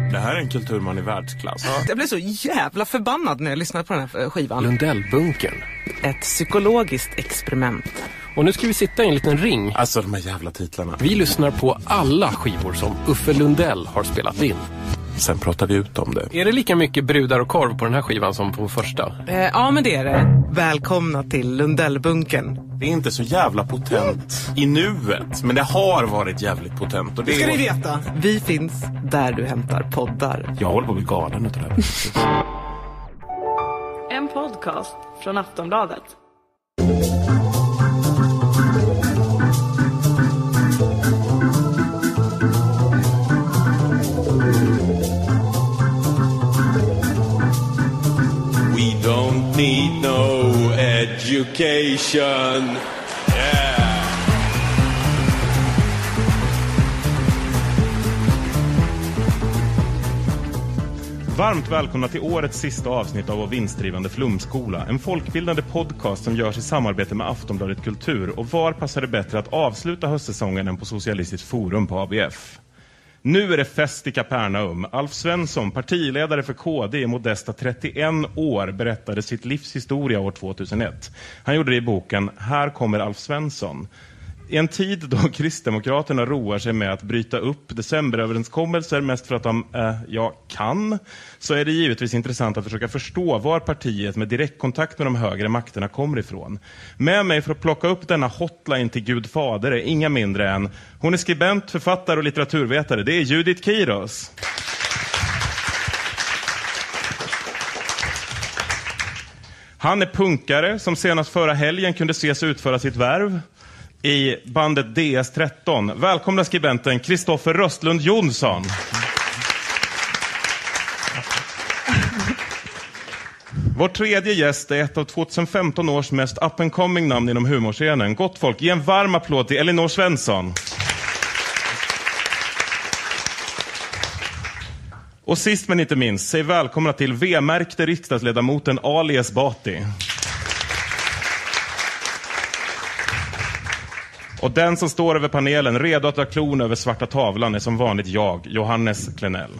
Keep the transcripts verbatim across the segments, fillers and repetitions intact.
Det här är en kulturman i världsklass. Ja. Jag blev så jävla förbannad när jag lyssnade på den här skivan. Lundellbunkern. Ett psykologiskt experiment. Och nu ska vi sitta i en liten ring. Alltså de här jävla titlarna. Vi lyssnar på alla skivor som Uffe Lundell har spelat in. Sen pratar vi ut om det. Är det lika mycket brudar och korv på den här skivan som på första? Eh, ja, men det är det. Välkomna till Lundellbunkern. Det är inte så jävla potent i nuet, men det har varit jävligt potent. Och det ska är... ni veta. Vi finns där du hämtar poddar. Jag håller på att bli galen utav det här. En podcast från Aftonbladet. We don't need no education. Yeah. Varmt välkomna till årets sista avsnitt av vår vinstdrivande Flumskola. En folkbildande podcast som görs i samarbete med Aftonbladet Kultur. Och var passar det bättre att avsluta höstsäsongen än på Socialistiskt forum på A B F? Nu är det fest i Kapernaum. Alf Svensson, partiledare för K D i modesta trettioen år, berättade sitt livshistoria år tvåtusenett. Han gjorde det i boken Här kommer Alf Svensson. I en tid då Kristdemokraterna roar sig med att bryta upp decemberöverenskommelser mest för att de, eh, ja, kan, så är det givetvis intressant att försöka förstå var partiet med direktkontakt med de högre makterna kommer ifrån. Med mig för att plocka upp denna hotline till Gud fader är inga mindre än, hon är skribent, författare och litteraturvetare, det är Judith Kiros. Han är punkare som senast förra helgen kunde ses utföra sitt värv i bandet D S tretton. Välkomna skribenten Kristoffer Röstlund Jonsson. Vår tredje gäst är ett av tjugohundrafemton års mest up and coming namn inom humorscenen. Gott folk, ge en varm applåd till Elinor Svensson. Och sist men inte minst, säg välkomna till V-märkte riksdagsledamoten Ali Esbati. Och den som står över panelen, redo att dra klon över svarta tavlan, är som vanligt jag, Johannes Klenell.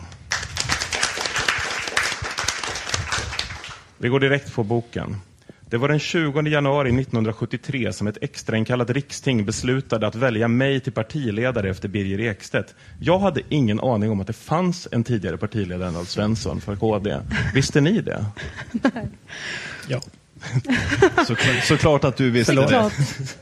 Vi går direkt på boken. Det var den tjugonde januari nittonhundrasjuttiotre som ett extrainkallat riksting beslutade att välja mig till partiledare efter Birger Ekstedt. Jag hade ingen aning om att det fanns en tidigare partiledare än Alf Svensson för K D. Visste ni det? Nej. Ja. Så, såklart att du visste det.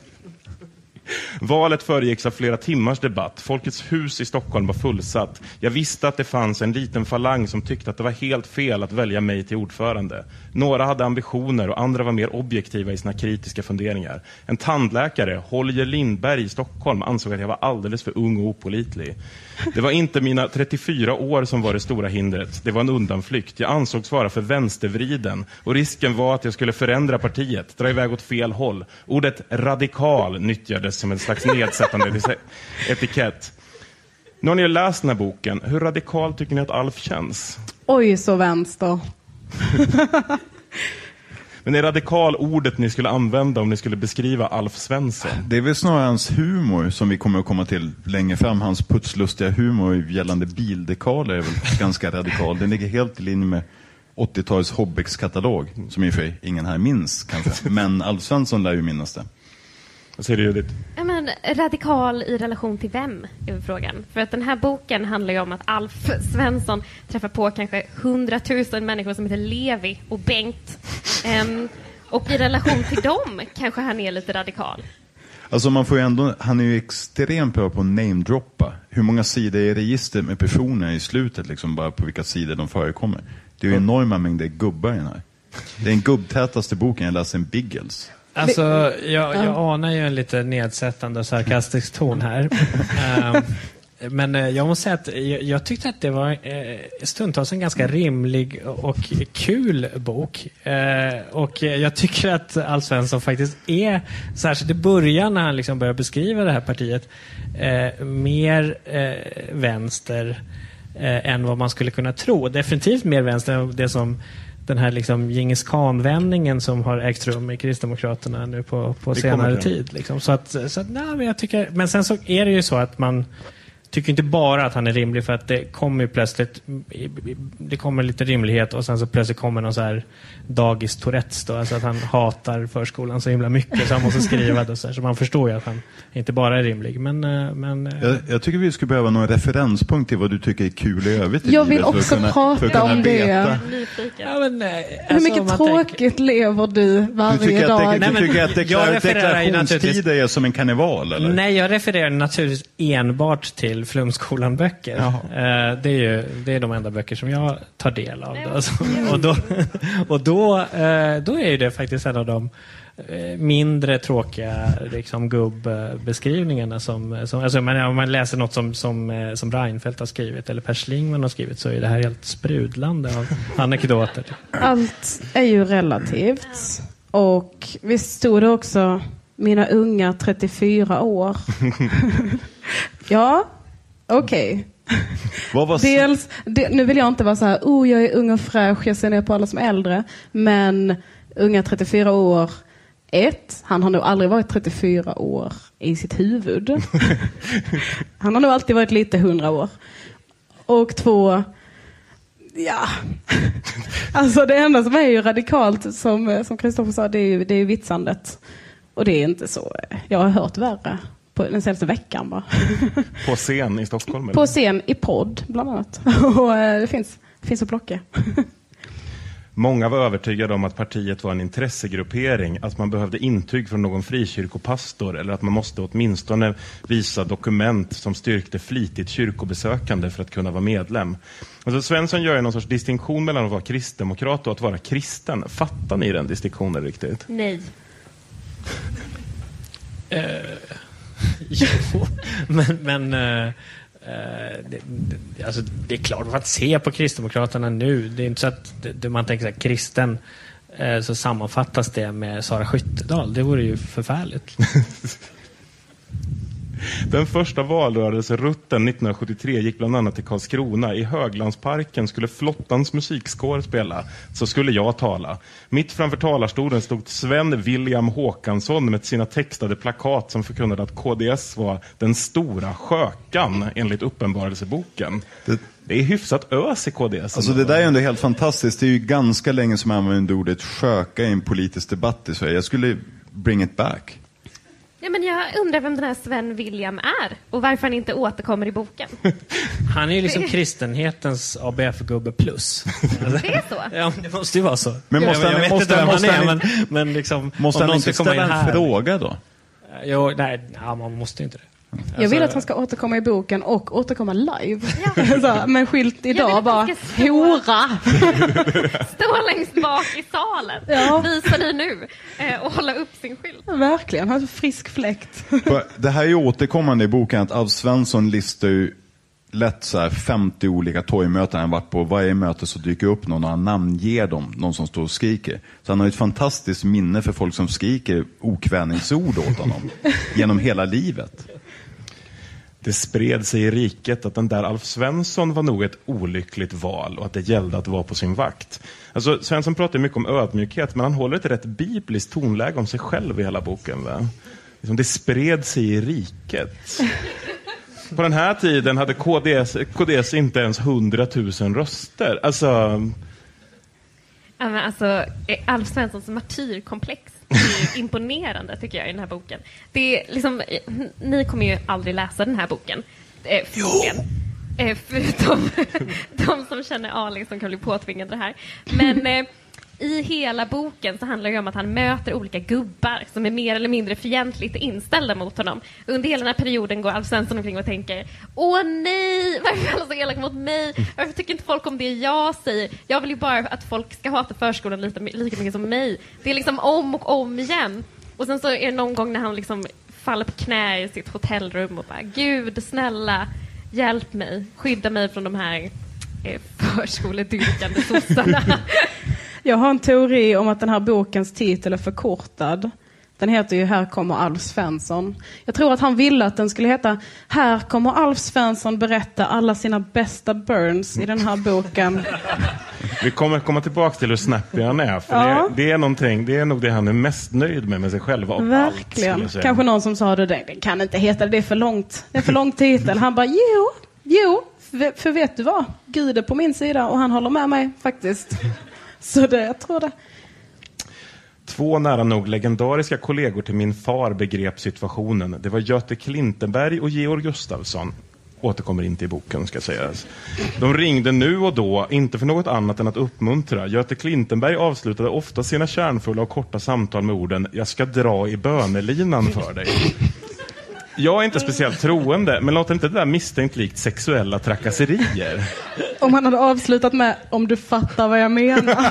Valet föregicks av flera timmars debatt. Folkets hus i Stockholm var fullsatt. Jag visste att det fanns en liten falang som tyckte att det var helt fel att välja mig till ordförande. Några hade ambitioner och andra var mer objektiva i sina kritiska funderingar. En tandläkare, Holger Lindberg i Stockholm, ansåg att jag var alldeles för ung och opålitlig. Det var inte mina trettiofyra år som var det stora hindret. Det var en undanflykt. Jag ansågs vara för vänstervriden. Och risken var att jag skulle förändra partiet, dra iväg åt fel håll. Ordet radikal nyttjades som en slags nedsättande etikett. Nu har ni läst den här boken. Hur radikal tycker ni att Alf känns? Oj, så vänster. Men är radikal ordet ni skulle använda om ni skulle beskriva Alf Svensson? Det är väl snarare hans humor som vi kommer att komma till längre fram. Hans putslustiga humor gällande bildekaler är väl ganska radikal. Den ligger helt i linje med åttio-talets Hobbex-katalog, som i och för sig ingen här minns kanske. Men Alf Svensson lär ju minnas det. Vad säger du, Judith? Ja, men, radikal i relation till vem är frågan. För att den här boken handlar ju om att Alf Svensson träffar på kanske hundratusen människor som heter Levi och Bengt. Um, och i relation till dem kanske han är lite radikal. Alltså man får ju ändå, han är ju extremt bra på att namedroppa. Hur många sidor är registret med personer i slutet, liksom bara på vilka sidor de förekommer. Det är ju enorma mängder gubbar i den här. Det är den gubbtätaste boken jag läser en Biggles. Alltså, jag, jag anar ju en lite nedsättande och sarkastisk ton här. um, men jag måste säga att jag, jag tyckte att det var eh, stundtals en ganska rimlig och kul bok. Eh, och jag tycker att Alf Svensson faktiskt är, särskilt i början när han liksom börjar beskriva det här partiet, eh, mer eh, vänster eh, än vad man skulle kunna tro. Definitivt mer vänster än det som den här liksom Genghis Khan-vändningen som har ägt rum i Kristdemokraterna nu på, på senare tid. Liksom. Så att, så att nej, men jag tycker, men sen så är det ju så att man tycker inte bara att han är rimlig, för att det kommer ju plötsligt det kommer lite rimlighet och sen så plötsligt kommer någon så här dagis Tourettes då, alltså att han hatar förskolan så himla mycket så han måste skriva det så här, så man förstår ju att han inte bara är rimlig, men, men jag, jag tycker vi skulle behöva någon referenspunkt till vad du tycker är kul i övrigt i jag vill livet, också kunna, prata om det. Ja, men, alltså, hur mycket tråkigt tänker... lever du varje du tycker dag? Att, du Nej, men, tycker att deklar, deklarationstider är som en karneval, eller? Nej, jag refererar naturligtvis enbart till Flumskolan-böcker. Uh, det, är ju, det är de enda böcker som jag tar del av. Då, alltså. och då, och då, uh, då är det faktiskt en av de uh, mindre tråkiga liksom, gubbeskrivningarna som, som alltså, man, om man läser något som, som, uh, som Reinfeldt har skrivit eller Per Schlingmann har skrivit, så är det här helt sprudlande av anekdoter. Allt är ju relativt. Och visst stod det också mina unga trettiofyra år. Ja, okej. Okay. Dels, de, nu vill jag inte vara så här, oh jag är ung och fräsch, jag ser ner på alla som äldre. Men unga trettiofyra år, ett, han har nog aldrig varit trettiofyra år i sitt huvud. Han har nog alltid varit lite hundra år. Och två, ja, alltså det enda som är ju radikalt, som som Kristoffer sa, det är ju, det är ju vitsandet. Och det är inte så, jag har hört värre på den senaste veckan bara. På scen i Stockholm? Eller? På scen i podd bland annat. Och det finns, det finns att plocka. Många var övertygade om att partiet var en intressegruppering, att man behövde intyg från någon frikyrkopastor eller att man måste åtminstone visa dokument som styrkte flitigt kyrkobesökande för att kunna vara medlem. Alltså Svensson gör ju någon sorts distinktion mellan att vara kristdemokrat och att vara kristen. Fattar ni den distinktionen riktigt? Nej. uh, jo, men... men uh... Uh, det, det, alltså, det är klart att se på Kristdemokraterna nu, det är inte så att det, det man tänker så här, kristen uh, så sammanfattas det med Sara Skyttedal, det vore ju förfärligt. Den första valrörelserutten nittonhundrasjuttiotre gick bland annat till Karlskrona. I Höglandsparken skulle flottans musikskår spela. Så skulle jag tala. Mitt framför talarstolen stod Sven William Håkansson med sina textade plakat som förkunnade att K D S var den stora skökan enligt uppenbarelseboken. Det, det är hyfsat ös i K D S. Alltså det där är ändå helt fantastiskt. Det är ju ganska länge som man använder ordet sköka i en politisk debatt i Sverige. Jag skulle bring it back. Ja, men jag undrar vem den här Sven William är och varför han inte återkommer i boken. Han är ju liksom kristenhetens A B F-gubbe plus. Det är så? Ja, det måste ju vara så. Men måste jag, jag han, vet måste, inte vem måste han är, han, men, men liksom... Måste han inte ställa en här. fråga då? Jo, nej, nej, man måste inte det. Jag vill att han ska återkomma i boken och återkomma live. Ja. Så, med skylt idag bara, hora! Stå längst bak i salen. Ja. Visa dig nu. Eh, och hålla upp sin skylt. Ja, verkligen, han har en frisk fläkt. Det här är ju återkommande i boken att Alf Svensson listar ju lätt så här femtio olika torgmöten han varit på. Varje möte så dyker upp någon och han namnger dem, någon som står och skriker. Så han har ett fantastiskt minne för folk som skriker okvädningsord åt honom genom hela livet. Det spred sig i riket att den där Alf Svensson var nog ett olyckligt val och att det gällde att vara på sin vakt. Alltså, Svensson pratar mycket om ödmjukhet, men han håller ett rätt bibliskt tonläge om sig själv i hela boken. Va? Det spred sig i riket. På den här tiden hade K D S, K D S inte ens hundratusen röster. Alltså... Ja, men alltså, Alf Svenssons martyrkomplex är imponerande tycker jag i den här boken. Det är liksom, ni kommer ju aldrig läsa den här boken. Eh, förmodligen. Eh, förutom de som känner aning som kan bli påtvingade det här. Men eh, i hela boken så handlar det om att han möter olika gubbar som är mer eller mindre fientligt inställda mot honom. Under hela den här perioden går Alf Svensson omkring och tänker: åh nej, varför är alla så elaka mot mig? Varför tycker inte folk om det jag säger? Jag vill ju bara att folk ska hata förskolan lika, lika mycket som mig. Det är liksom om och om igen. Och sen så är det någon gång när han liksom faller på knä i sitt hotellrum och bara: Gud, snälla, hjälp mig. Skydda mig från de här eh, förskoledyrkande sossarna. Jag har en teori om att den här bokens titel är förkortad. Den heter ju Här kommer Alf Svensson. Jag tror att han ville att den skulle heta Här kommer Alf Svensson berätta alla sina bästa burns i den här boken. Vi kommer komma tillbaka till hur snappig han är. För Ja. det, det är någonting, det är nog det han är mest nöjd med med sig själv av Verkligen. allt. skulle jag säga. Kanske någon som sa det, det kan inte heta det, det är för långt. Det är för lång titel. Han bara, jo, jo, för, för vet du vad? Gud är på min sida och han håller med mig faktiskt. Så det, jag tror det. Två nära nog legendariska kollegor till min far begrep situationen. Det var Göte Klintenberg och Georg Gustafsson. Återkommer inte i boken, ska sägas. De ringde nu och då, inte för något annat än att uppmuntra. Göte Klintenberg avslutade ofta sina kärnfulla och korta samtal med orden: jag ska dra i bönelinan för dig. Jag är inte speciellt troende, men låter inte det där misstänkt likt sexuella trakasserier? Om han hade avslutat med, om du fattar vad jag menar.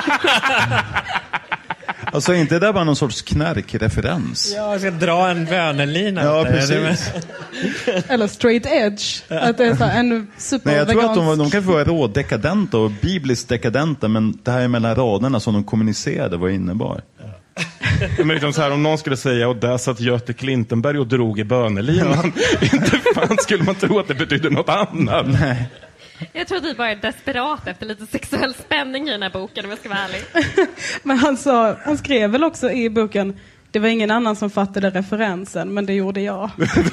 Alltså inte det där bara någon sorts knarkreferens? Ja, jag ska dra en bönelina. Ja, precis. Eller straight edge. Att det är så här, en super. Nej, jag tror att de, de kan få vara rådekadenta och bibliskt dekadenta, men det här är mellan raderna som de kommunicerade vad det innebar. Men liksom så här, om någon skulle säga och där satt Göte Klintenberg och drog i bönelinan, inte fan skulle man tro att det betyder något annat. Nej. Jag tror att vi bara är desperat efter lite sexuell spänning i den här boken, om jag ska vara ärlig. Men han, sa, han skrev väl också i boken, det var ingen annan som fattade referensen, men det gjorde jag.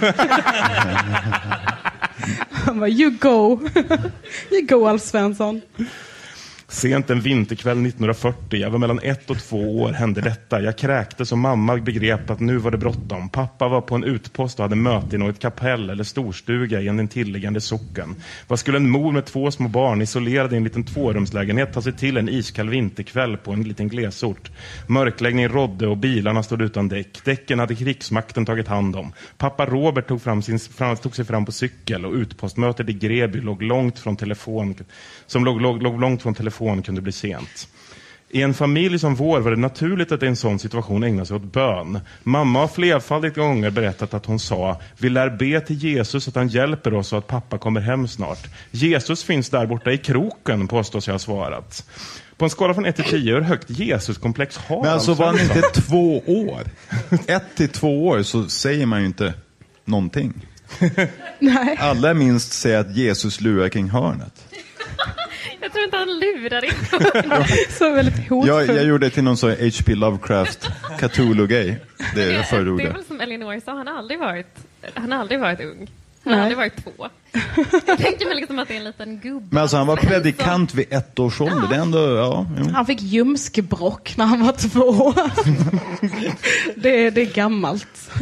Han var, you go. You go, Alf Svensson. Sent en vinterkväll nittonhundrafyrtio, jag var mellan ett och två år, hände detta. Jag kräktes och mamma begrep att nu var det bråttom. Pappa var på en utpost och hade möte i något kapell eller storstuga i en intilliggande socken. Vad skulle en mor med två små barn isolerad i en liten tvårumslägenhet ta sig till en iskall vinterkväll på en liten glesort? Mörkläggning rådde och bilarna stod utan däck. Däcken hade krigsmakten tagit hand om. Pappa Robert tog, fram sin, fram, tog sig fram på cykel och utpostmötet i Greby låg långt från telefon, som låg, låg, låg långt från telefon kunde bli sent. I en familj som vår var det naturligt att i en sån situation ägna sig åt bön. Mamma har flerfaldigt gånger berättat att hon sa: vi lär be till Jesus att han hjälper oss och att pappa kommer hem snart. Jesus finns där borta i kroken, påstås jag ha svarat. På en skala från ett till tio, hur högt Jesuskomplex har. Men alltså var han inte två år? Ett till två år så säger man ju inte någonting. Nej. Alla minst säger att Jesus lurar kring hörnet. Jag tror inte han lurar in. Så väldigt hotfull. Jag, jag gjorde det till någon sån H P Lovecraft Cthulhu-gay. Det är det förordet. Det är väl som Elinor sa, han har aldrig varit, han har aldrig varit ung. Han Nej. har aldrig varit två. Jag tänker mig liksom att det är en liten gubbe. Men alltså han var predikant vid ett års ålder. Det är ändå, ja, jo. Han fick ljumskbråck när han var två. det, det är gammalt.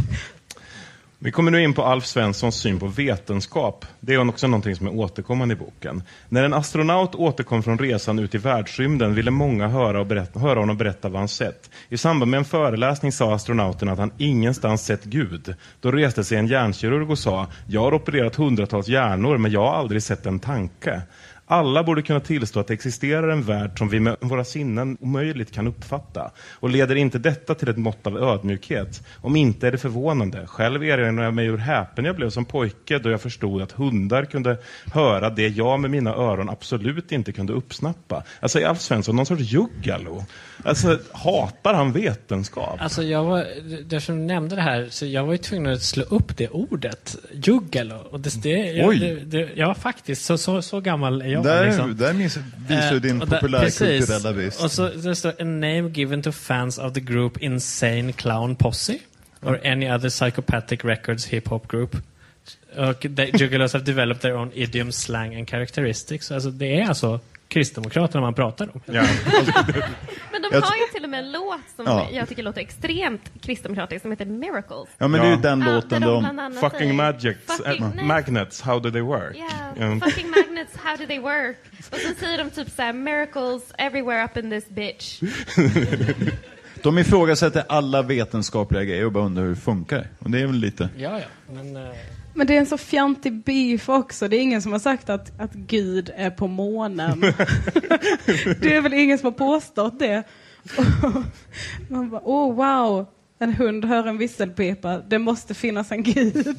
Vi kommer nu in på Alf Svenssons syn på vetenskap. Det är också någonting som är återkommande i boken. När en astronaut återkom från resan ut i världsrymden ville många höra, och berätta, höra honom berätta vad han sett. I samband med en föreläsning sa astronauten att han ingenstans sett Gud. Då reste sig en hjärnkirurg och sa: jag har opererat hundratals hjärnor men jag har aldrig sett en tanke. Alla borde kunna tillstå att det existerar en värld som vi med våra sinnen omöjligt kan uppfatta. Och leder inte detta till ett mått av ödmjukhet? Om inte är det förvånande. Själv erinrar jag mig hur häpen jag blev som pojke då jag förstod att hundar kunde höra det jag med mina öron absolut inte kunde uppsnappa. Alltså är Alf Svensson någon sorts juggalo? Alltså hatar han vetenskap? Alltså jag var, det som nämnde det här, så jag var ju tvungen att slå upp det ordet, juggalo. Och det, det, jag, det, det, ja faktiskt, så, så, så gammal är jag. Där, liksom. där visar uh, din populärkulturella vis. Och så det står a name given to fans of the group Insane Clown Posse or any other psychopathic records hip-hop group. Och juggalos have developed their own idiom, slang and characteristics. Alltså det är alltså Kristdemokraterna man pratar om. Ja. Men de har ju till och med en låt som ja. jag tycker låter extremt kristdemokratisk som heter Miracles. Ja, men ja. det är ju den ja, låten de... de... Fucking magics, fucking, uh, magnets, how do they work? Yeah, um. fucking magnets, how do they work? Och så säger de typ såhär, miracles everywhere up in this bitch. De ifrågasätter alla vetenskapliga grejer och bara undrar hur det funkar. Och det är väl lite... Ja, ja. Men... Uh... Men det är en så fjantig beef också. Det är ingen som har sagt att, att Gud är på månen. Det är väl ingen som har påstått det. Man bara, oh wow, en hund hör en visselpipa. Det måste finnas en Gud.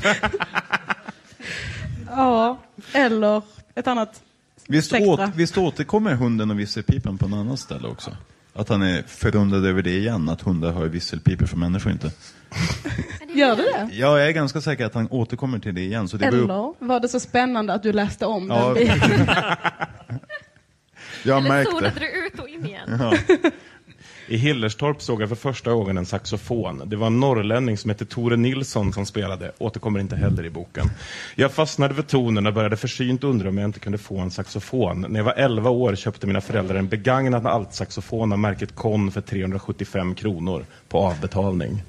Ja, eller ett annat. Visst, åt, visst återkommer hunden och visselpipan på en annan ställe också? Att han är förundrad över det igen, att hundar har visselpipor för människor inte. Gör du det? Ja, jag är ganska säker att han återkommer till det igen. Så det Eller beror... var det så spännande att du läste om ja. den biten? Jag Eller märkte. zonade du ut och in igen? Ja. I Hillerstorp såg jag för första gången en saxofon. Det var en norrlänning som hette Tore Nilsson som spelade. Återkommer inte heller i boken. Jag fastnade för tonen och började försynt undra om jag inte kunde få en saxofon. När jag var elva år köpte mina föräldrar en begagnad altsaxofon av märket Kon för trehundrasjuttiofem kronor på avbetalning.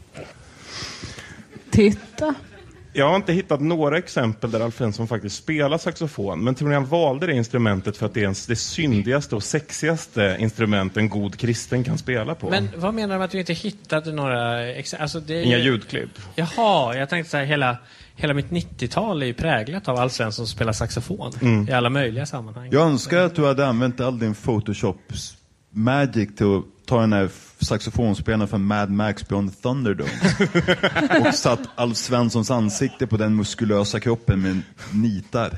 Titta. Jag har inte hittat några exempel där Alf Svensson faktiskt spelar saxofon, men tror ni han valde det instrumentet för att det är det syndigaste och sexigaste instrument en god kristen kan spela på? Men vad menar du med att du inte hittade några exempel? Alltså, det är Inga ju... ljudklipp. Jaha, jag tänkte så här, hela, hela mitt nittiotal är ju präglat av Alf Svensson som spelar saxofon mm. i alla möjliga sammanhang. Jag önskar att du hade använt all din Photoshop magic till att ta den här saxofonspelaren från Mad Max Beyond Thunderdome och satt Alf Svenssons ansikte på den muskulösa kroppen med nitar.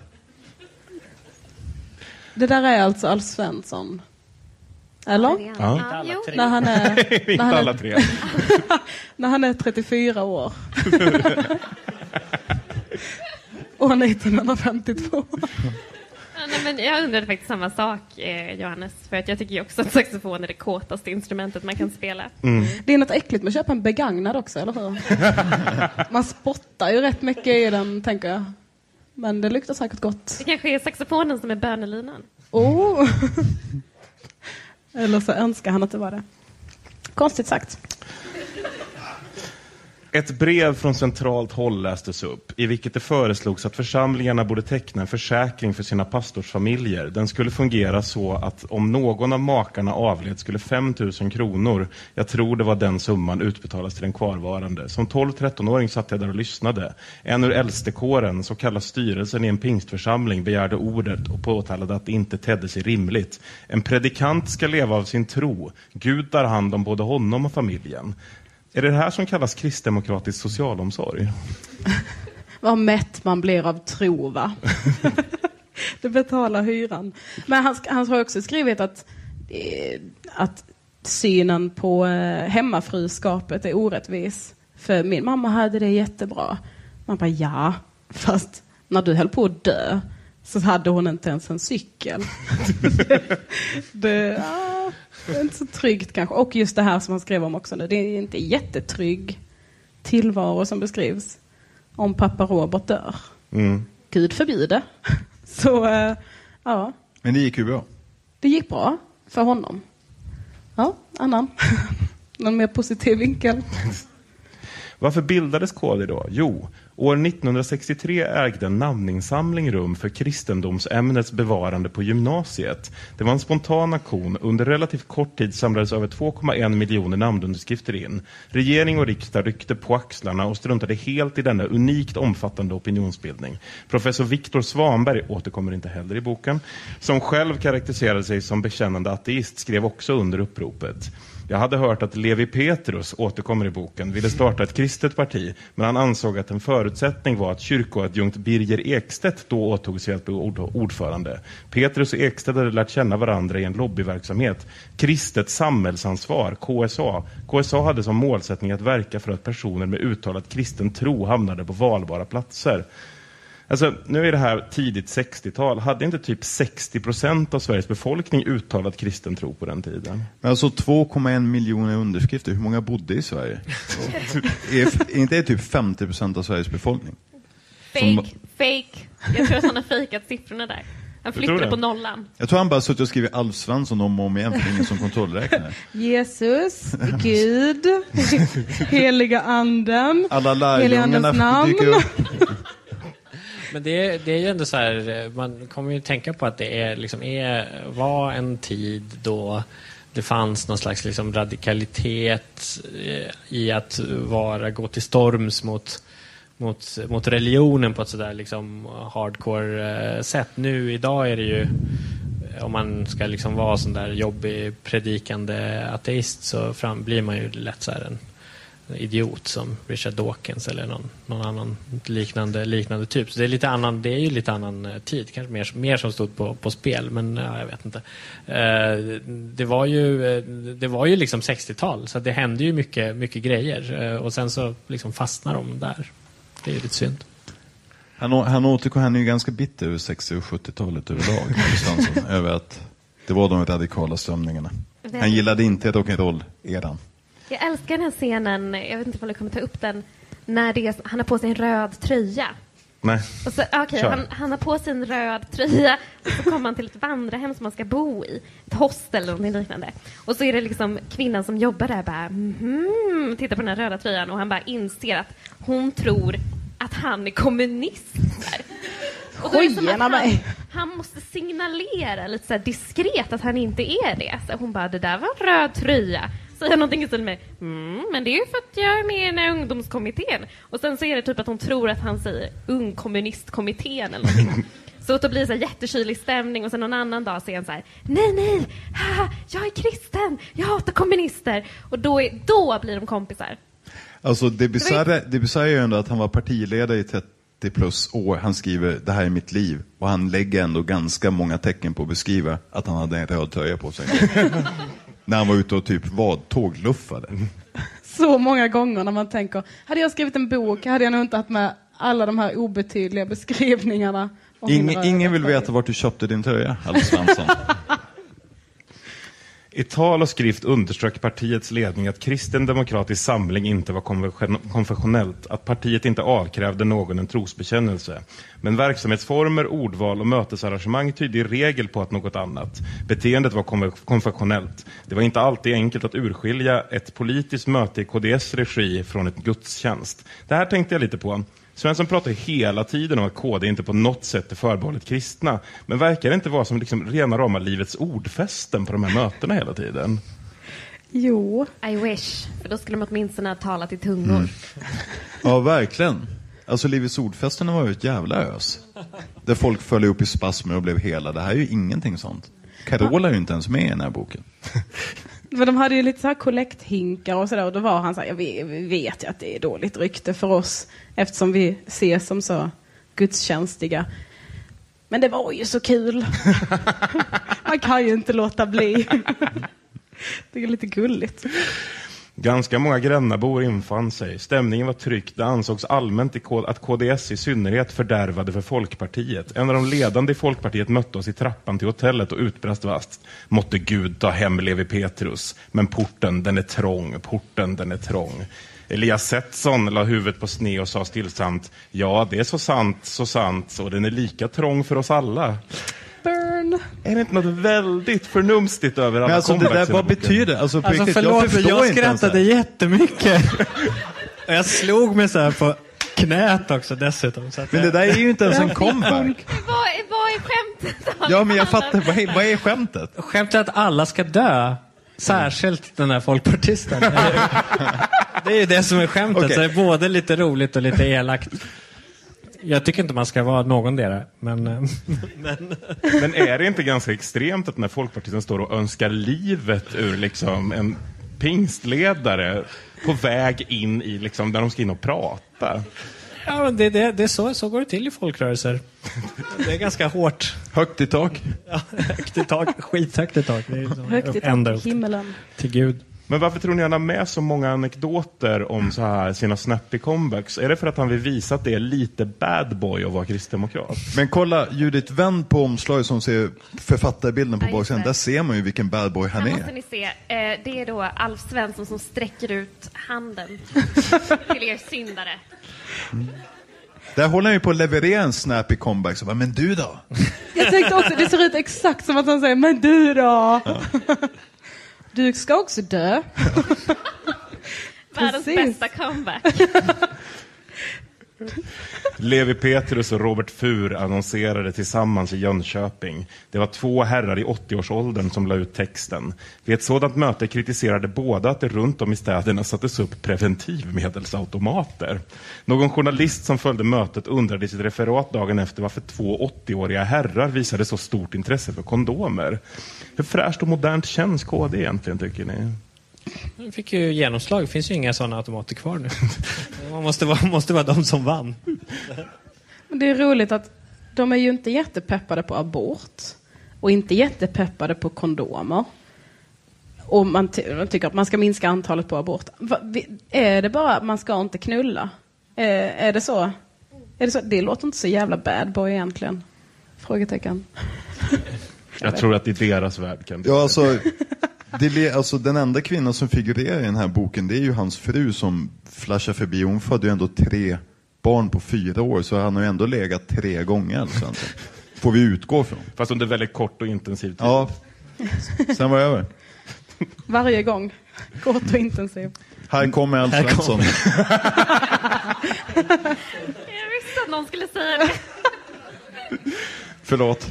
Det där är alltså Alf Svensson. Eller? Ja, ja, jo. När han är, Inte när han alla är, tre. när han är trettiofyra år. År nittonhundrafemtiotvå. Ja, nej, men jag undrade faktiskt samma sak, eh, Johannes. För att jag tycker ju också att saxofon är det kåtaste instrumentet man kan spela. Mm. Det är något äckligt med att köpa en begagnad också, eller hur? Man spottar ju rätt mycket i den, tänker jag. Men det luktar säkert gott. Det kanske är saxofonen som är bönelinan. Oh. Eller så önskar han att det var det. Konstigt sagt. Ett brev från centralt håll lästes upp, i vilket det föreslogs att församlingarna borde teckna en försäkring för sina pastorsfamiljer. Den skulle fungera så att om någon av makarna avled skulle fem tusen kronor, jag tror det var den summan, utbetalas till den kvarvarande. Som tolv-tretton-åring satt jag där och lyssnade. En ur äldstekåren, så kallad styrelsen i en pingstförsamling, begärde ordet och påtalade att det inte tedde sig rimligt. En predikant ska leva av sin tro. Gud tar hand om både honom och familjen. Är det det här som kallas kristdemokratisk socialomsorg? Vad mätt man blir av tro, va? Det betalar hyran. Men han, han har också skrivit att, eh, att synen på eh, hemmafruskapet är orättvis. För min mamma hade det jättebra. Man bara, ja, fast när du höll på att dö så hade hon inte ens en cykel. det, det, ja, det är inte så tryggt kanske. Och just det här som han skrev om också nu, det är inte jättetrygg tillvaro som beskrivs om pappa Robert dör. Mm. Gud förbjude. Så, äh, ja. Men det gick ju bra. Det gick bra för honom. Ja, annan. Någon mer positiv vinkel. Varför bildades K D då? Jo, år nittonhundrasextiotre ägde en namninsamling rum för kristendomsämnets bevarande på gymnasiet. Det var en spontan aktion. Under relativt kort tid samlades över två komma en miljoner namnunderskrifter in. Regering och riksdag ryckte på axlarna och struntade helt i denna unikt omfattande opinionsbildning. Professor Viktor Svanberg, återkommer inte heller i boken, som själv karaktäriserade sig som bekännande ateist, skrev också under uppropet. Jag hade hört att Levi Petrus, återkommer i boken, ville starta ett kristet parti, men han ansåg att en förutsättning var att kyrkoadjunkt Birger Ekstedt då åtog sig att bli ordförande. Petrus och Ekstedt hade lärt känna varandra i en lobbyverksamhet. Kristet samhällsansvar, K S A. K S A hade som målsättning att verka för att personer med uttalat kristen tro hamnade på valbara platser. Alltså, nu är det här tidigt sextiotal. Hade inte typ sextio procent av Sveriges befolkning uttalat kristen tro på den tiden? Men alltså två komma en miljoner underskrifter. Hur många bodde i Sverige? är inte det typ femtio procent av Sveriges befolkning? Fake, Som... fake. Jag tror att han har fejkat siffrorna där. Han flyttade på nollan. Jag tror han bara suttit och skrivit Alf Svensson om och om igen, för ingen som kontrollräknar. Jesus, Gud, heliga anden, alla lärjungarna dyker upp. Men det är, det är ju ändå så här, man kommer ju tänka på att det är, liksom, är, var en tid då det fanns någon slags liksom radikalitet i att vara, gå till storms mot, mot, mot religionen på ett sådär liksom hardcore sätt. Nu idag är det ju, om man ska liksom vara sån där jobbig predikande ateist, så fram, blir man ju lätt så här en idiot som Richard Dawkins eller någon, någon annan liknande, liknande typ. Så det är lite annan, det är ju lite annan tid, kanske mer, mer som stod på, på spel, men ja, jag vet inte. Eh, det var ju det var ju liksom sextiotal, så det hände ju mycket, mycket grejer, eh, och sen så liksom fastnar de där. Det är ju lite synd. Han, han återkom, han är ju ganska bitter över sextio- och sjuttiotalet överlag, över att Det var de radikala strömningarna. Han gillade inte rock'n'roll-eran. Jag älskar den här scenen, jag vet inte om du kommer ta upp den, när det är, han har på sig en röd tröja. Nej. Och så, okay, han, han har på sig en röd tröja och så kommer han till ett vandrarhem som man ska bo i. Ett hostel eller något liknande. Och så är det liksom kvinnan som jobbar där bara mm, tittar på den här röda tröjan och han bara inser att hon tror att han är kommunist där. Och då är det som att han, han måste signalera lite så här diskret att han inte är det. Så hon bara, det där var en röd tröja. Säger någonting istället med mm, men det är ju för att jag är med i den här ungdomskommittén. Och sen så är det typ att hon tror att han säger ungkommunistkommittén eller någonting. Så då blir det så här jättekylig stämning och sen någon annan dag säger han så här, nej nej, haha, jag är kristen, jag hatar kommunister. Och då, är, då blir de kompisar. Alltså det bisarra, det bisarra är ju ändå att han var partiledare i trettio plus år. Han skriver, det här är mitt liv. Och han lägger ändå ganska många tecken på att beskriva att han hade en röd tröja på sig. När han var ute och typ vad, tågluffade. Så många gånger när man tänker, hade jag skrivit en bok hade jag nog inte haft med alla de här obetydliga beskrivningarna. Ingen, ingen vill veta vart du köpte din tröja, Alf Svensson. I tal och skrift underströk partiets ledning att kristen demokratisk samling inte var konfessionellt, att partiet inte avkrävde någon en trosbekännelse. Men verksamhetsformer, ordval och mötesarrangemang tydde i regel på att något annat. Beteendet var konfessionellt. Det var inte alltid enkelt att urskilja ett politiskt möte i K D S regi från ett gudstjänst. Det här tänkte jag lite på. Svensson pratar hela tiden om att K D inte på något sätt är förbehållet kristna. Men verkar det inte vara som liksom rena rama livets ordfästen på de här mötena hela tiden? Jo. I wish. För då skulle de åtminstone ha talat i tungor. Mm. Ja, verkligen. Alltså livets ordfästen var ju ett jävla ös. Där folk föll upp i spasmer och blev hela. Det här är ju ingenting sånt. Carola är ju inte ens med i den här boken. För de hade ju lite så här kollekthinkar och sådär. Och då var han så här, ja, vi, vi vet ju att det är dåligt rykte för oss. Eftersom vi ses som så gudstjänstiga. Men det var ju så kul. Man kan ju inte låta bli. Det är lite gulligt. Ganska många Grännabor infann sig. Stämningen var tryckt. Det ansågs allmänt att K D S i synnerhet fördärvade för Folkpartiet. En av de ledande i Folkpartiet mötte oss i trappan till hotellet och utbrast vast: måtte Gud ta hem Levi Petrus. Men porten, den är trång. Porten, den är trång. Elias Setson la huvudet på sne och sa stillsamt: ja, det är så sant, så sant. Och den är lika trång för oss alla. Burn. Är det inte något väldigt förnumstigt över alla? Men alltså det där, vad betyder alltså, alltså riktigt, förlåt, jag, jag skrattade jättemycket. Jag slog mig så här på knät också dessutom. Så att men det där är ju inte ens en comeback. Vad är, vad är skämtet? Ja, men jag fattar, vad är, vad är skämtet? Skämtet är att alla ska dö. Särskilt den här folkpartisten. Det är ju det som är skämtet. Okay. Så det är både lite roligt och lite elakt. Jag tycker inte man ska vara någon där, men, men... men är det inte ganska extremt att när folkpartisten står och önskar livet ur liksom en pingstledare på väg in i liksom där de ska in och prata? Ja, men det, det, det är så, så går det till i folkrörelser. Det är ganska hårt. Högt i tak. Ja, högt i tak. Skithögt i tak. Det är högt i tak, himmelen. Till Gud. Men varför tror ni han har med så många anekdoter om så här sina snappy comebacks? Är det för att han vill visa att det är lite bad boy att vara kristdemokrat? Men kolla, Judith, vänd på omslaget som ser författarbilden på ja, baksidan. Där ser man ju vilken bad boy han är. Här måste ni se. Det är då Alf Svensson som sträcker ut handen till er syndare. Mm. Där håller han ju på att leverera en snappy comeback. Så bara, men du då? Jag tänkte också, det ser ut exakt som att han säger, men du då? Ja. Du ska också dö. Världens bästa comeback. Levi Petrus och Robert Fur annonserade tillsammans i Jönköping. Det var två herrar i åttio-årsåldern som la ut texten. Vid ett sådant möte kritiserade båda att det runt om i städerna sattes upp preventivmedelsautomater. Någon journalist som följde mötet undrade i sitt referat dagen efter varför två åttio-åriga herrar visade så stort intresse för kondomer. Hur fräscht och modernt känns K D egentligen, tycker ni? Det fick ju genomslag. Det finns ju inga sådana automater kvar nu. Man måste vara, måste vara de som vann. Det är roligt att de är ju inte jättepeppade på abort. Och inte jättepeppade på kondomer. Och man, ty- man tycker att man ska minska antalet på abort. Va, vi, är det bara att man ska inte knulla? Eh, är det så? Är det så? Det låter inte så jävla bad boy egentligen. Frågetecken. Jag vet. tror att i deras värld kan det. Ja, alltså, det är, alltså den enda kvinnan som figurerar i den här boken, det är ju hans fru som flashar förbi. Hon födde ju ändå tre barn på fyra år, så han har ju ändå legat tre gånger. Alltså. Får vi utgå från. Fast under väldigt kort och intensivt tid. Ja, sen var jag över. Varje gång. Kort och intensivt. Här kommer Alf Svensson. Jag visste att någon skulle säga det. Förlåt.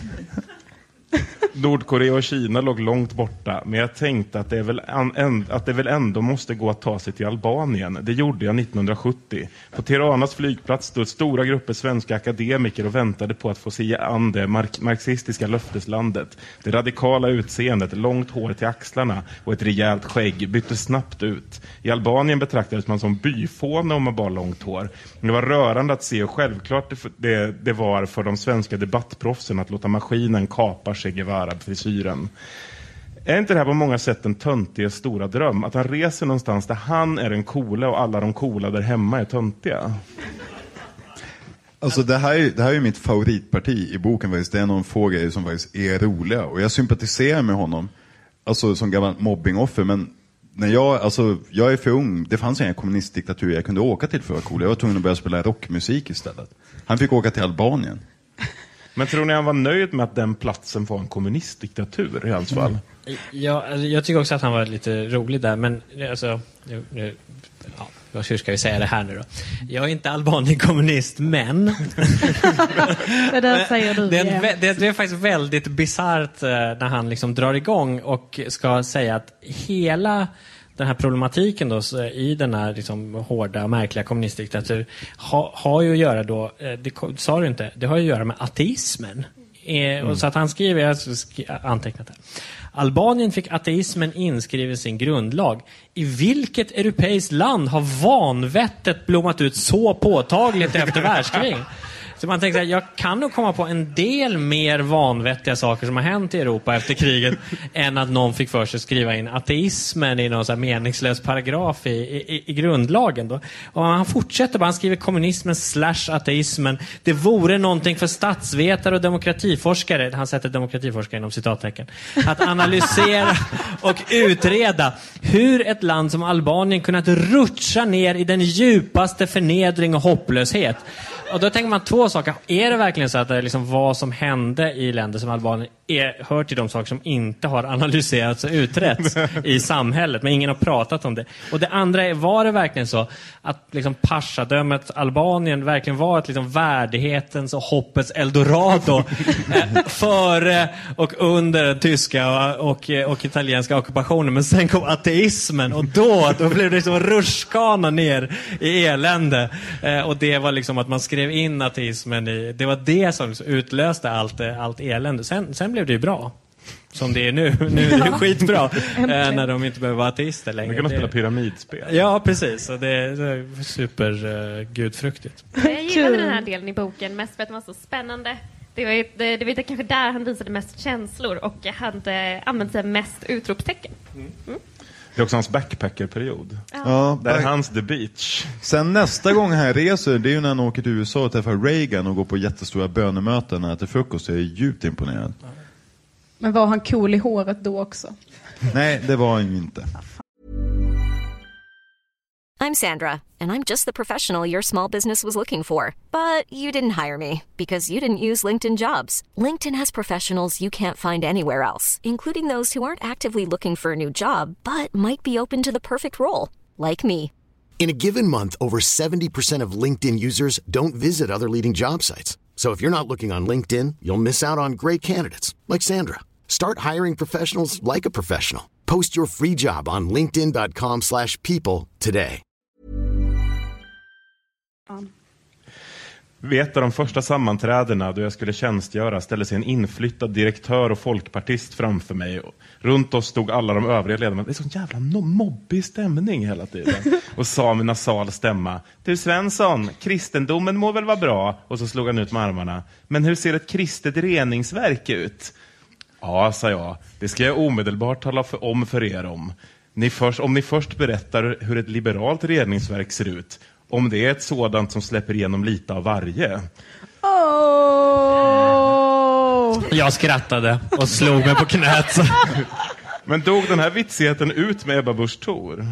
Nordkorea och Kina låg långt borta, men jag tänkte att det, är väl an, att det väl ändå måste gå att ta sig till Albanien. Det gjorde jag nittonhundrasjuttio. På Tiranas flygplats stod stora grupper svenska akademiker och väntade på att få se an det mark- marxistiska löfteslandet. Det radikala utseendet, långt hår till axlarna och ett rejält skägg bytte snabbt ut. I Albanien betraktades man som byfåne om man bara långt hår. Det var rörande att se hur självklart det, det, det var för de svenska debattproffsen att låta maskinen kapa Che Guevara-frisyren. Är inte det här på många sätt en töntig stora dröm? Att han reser någonstans där han är den coola och alla de coola där hemma är töntiga? Alltså det här, är, det här är mitt favoritparti i boken. Faktiskt. Det är någon få grejer som faktiskt är roliga. Och jag sympatiserar med honom. Alltså som gammal mobbingoffer. Men när jag, alltså, jag är för ung. Det fanns inga kommunistdiktaturer jag kunde åka till för att vara cool. Jag var tvungen att börja spela rockmusik istället. Han fick åka till Albanien. Men tror ni han var nöjd med att den platsen var en kommunistdiktatur i hans fall? Ja, alltså, jag tycker också att han var lite rolig där, men alltså, nu, nu, ja, hur ska vi säga det här nu då? Jag är inte Albanien-kommunist, men det där säger du. det, är, det, det är faktiskt väldigt bizarrt när han liksom drar igång och ska säga att hela den här problematiken då, i den här liksom hårda, märkliga kommunistdiktatur ha, har ju att göra då, det sa du inte, det har ju att göra med ateismen. Mm. Och så att han skriver, jag har antecknat här. Albanien fick ateismen inskriven i sin grundlag. I vilket europeiskt land har vanvettet blommat ut så påtagligt efter världskrig? Så man tänker att jag kan nog komma på en del mer vanvettiga saker som har hänt i Europa efter kriget än att någon fick för sig skriva in ateismen i någon så här meningslös paragraf i, i, i grundlagen då. Och han fortsätter bara, han skriver kommunismen slash ateismen. Det vore någonting för statsvetare och demokratiforskare, han sätter demokratiforskare inom citattecken, att analysera och utreda hur ett land som Albanien kunnat rutscha ner i den djupaste förnedring och hopplöshet. Och då tänker man två saker. Är det verkligen så att det liksom vad som hände i länder som Albanien är, hör till de saker som inte har analyserats och utretts i samhället, men ingen har pratat om det? Och det andra är, var det verkligen så att liksom Paschadömet Albanien verkligen var ett liksom värdighetens och hoppets Eldorado eh, före och under den tyska och, och, och italienska ockupationen, men sen kom ateismen och då, då blev det liksom rutschkana ner i elände. Eh, och det var liksom att man skrev in ateismen i, det var det som liksom utlöste allt, allt elände. Sen, sen blev det ju bra. Som det är nu. Nu är det skitbra. eh, när de inte behöver vara ateister längre. Man kan det... spela pyramidspel. Ja, precis. Och det är super uh, gudfruktigt. Jag gillade den här delen i boken mest för att den var så spännande. Det var, ju, det, det var kanske där han visade mest känslor och hade använt sig mest utropstecken. Mm. Mm. Det är också hans backpackerperiod. Ja. Ja, det är hans The Beach. Sen nästa gång han reser, det är ju när han åker till U S A och träffar Reagan och går på jättestora bönemöten och äter frukost. Jag är djupt imponerad. Men var han cool i håret då också? Nej, det var han ju inte. I'm Sandra, and I'm just the professional your small business was looking for. But you didn't hire me because you didn't use LinkedIn Jobs. LinkedIn has professionals you can't find anywhere else, including those who aren't actively looking for a new job, but might be open to the perfect role, like me. In a given month, over seventy percent of LinkedIn users don't visit other leading job sites. So if you're not looking on LinkedIn, you'll miss out on great candidates, like Sandra. Start hiring professionals like a professional. Post your free job on linkedin dot com slash people today. Vid ett av de första sammanträdena då jag skulle tjänstgöra ställde sig en inflyttad direktör och folkpartist framför mig. Och runt oss stod alla de övriga ledamöterna. Det är sån jävla mobbig stämning hela tiden. Och sa med nasal stämma: Du Svensson, kristendomen må väl vara bra? Och så slog han ut med armarna. Men hur ser ett kristet reningsverk ut? Ja, sa jag. Det ska jag omedelbart tala för, om för er om. Ni först, om ni först berättar hur ett liberalt reningsverk ser ut. Om det är ett sådant som släpper igenom lite av varje. Oh! Wow. Jag skrattade och slog mig på knät. Men dog den här vitsigheten ut med Ebba Busch Thor?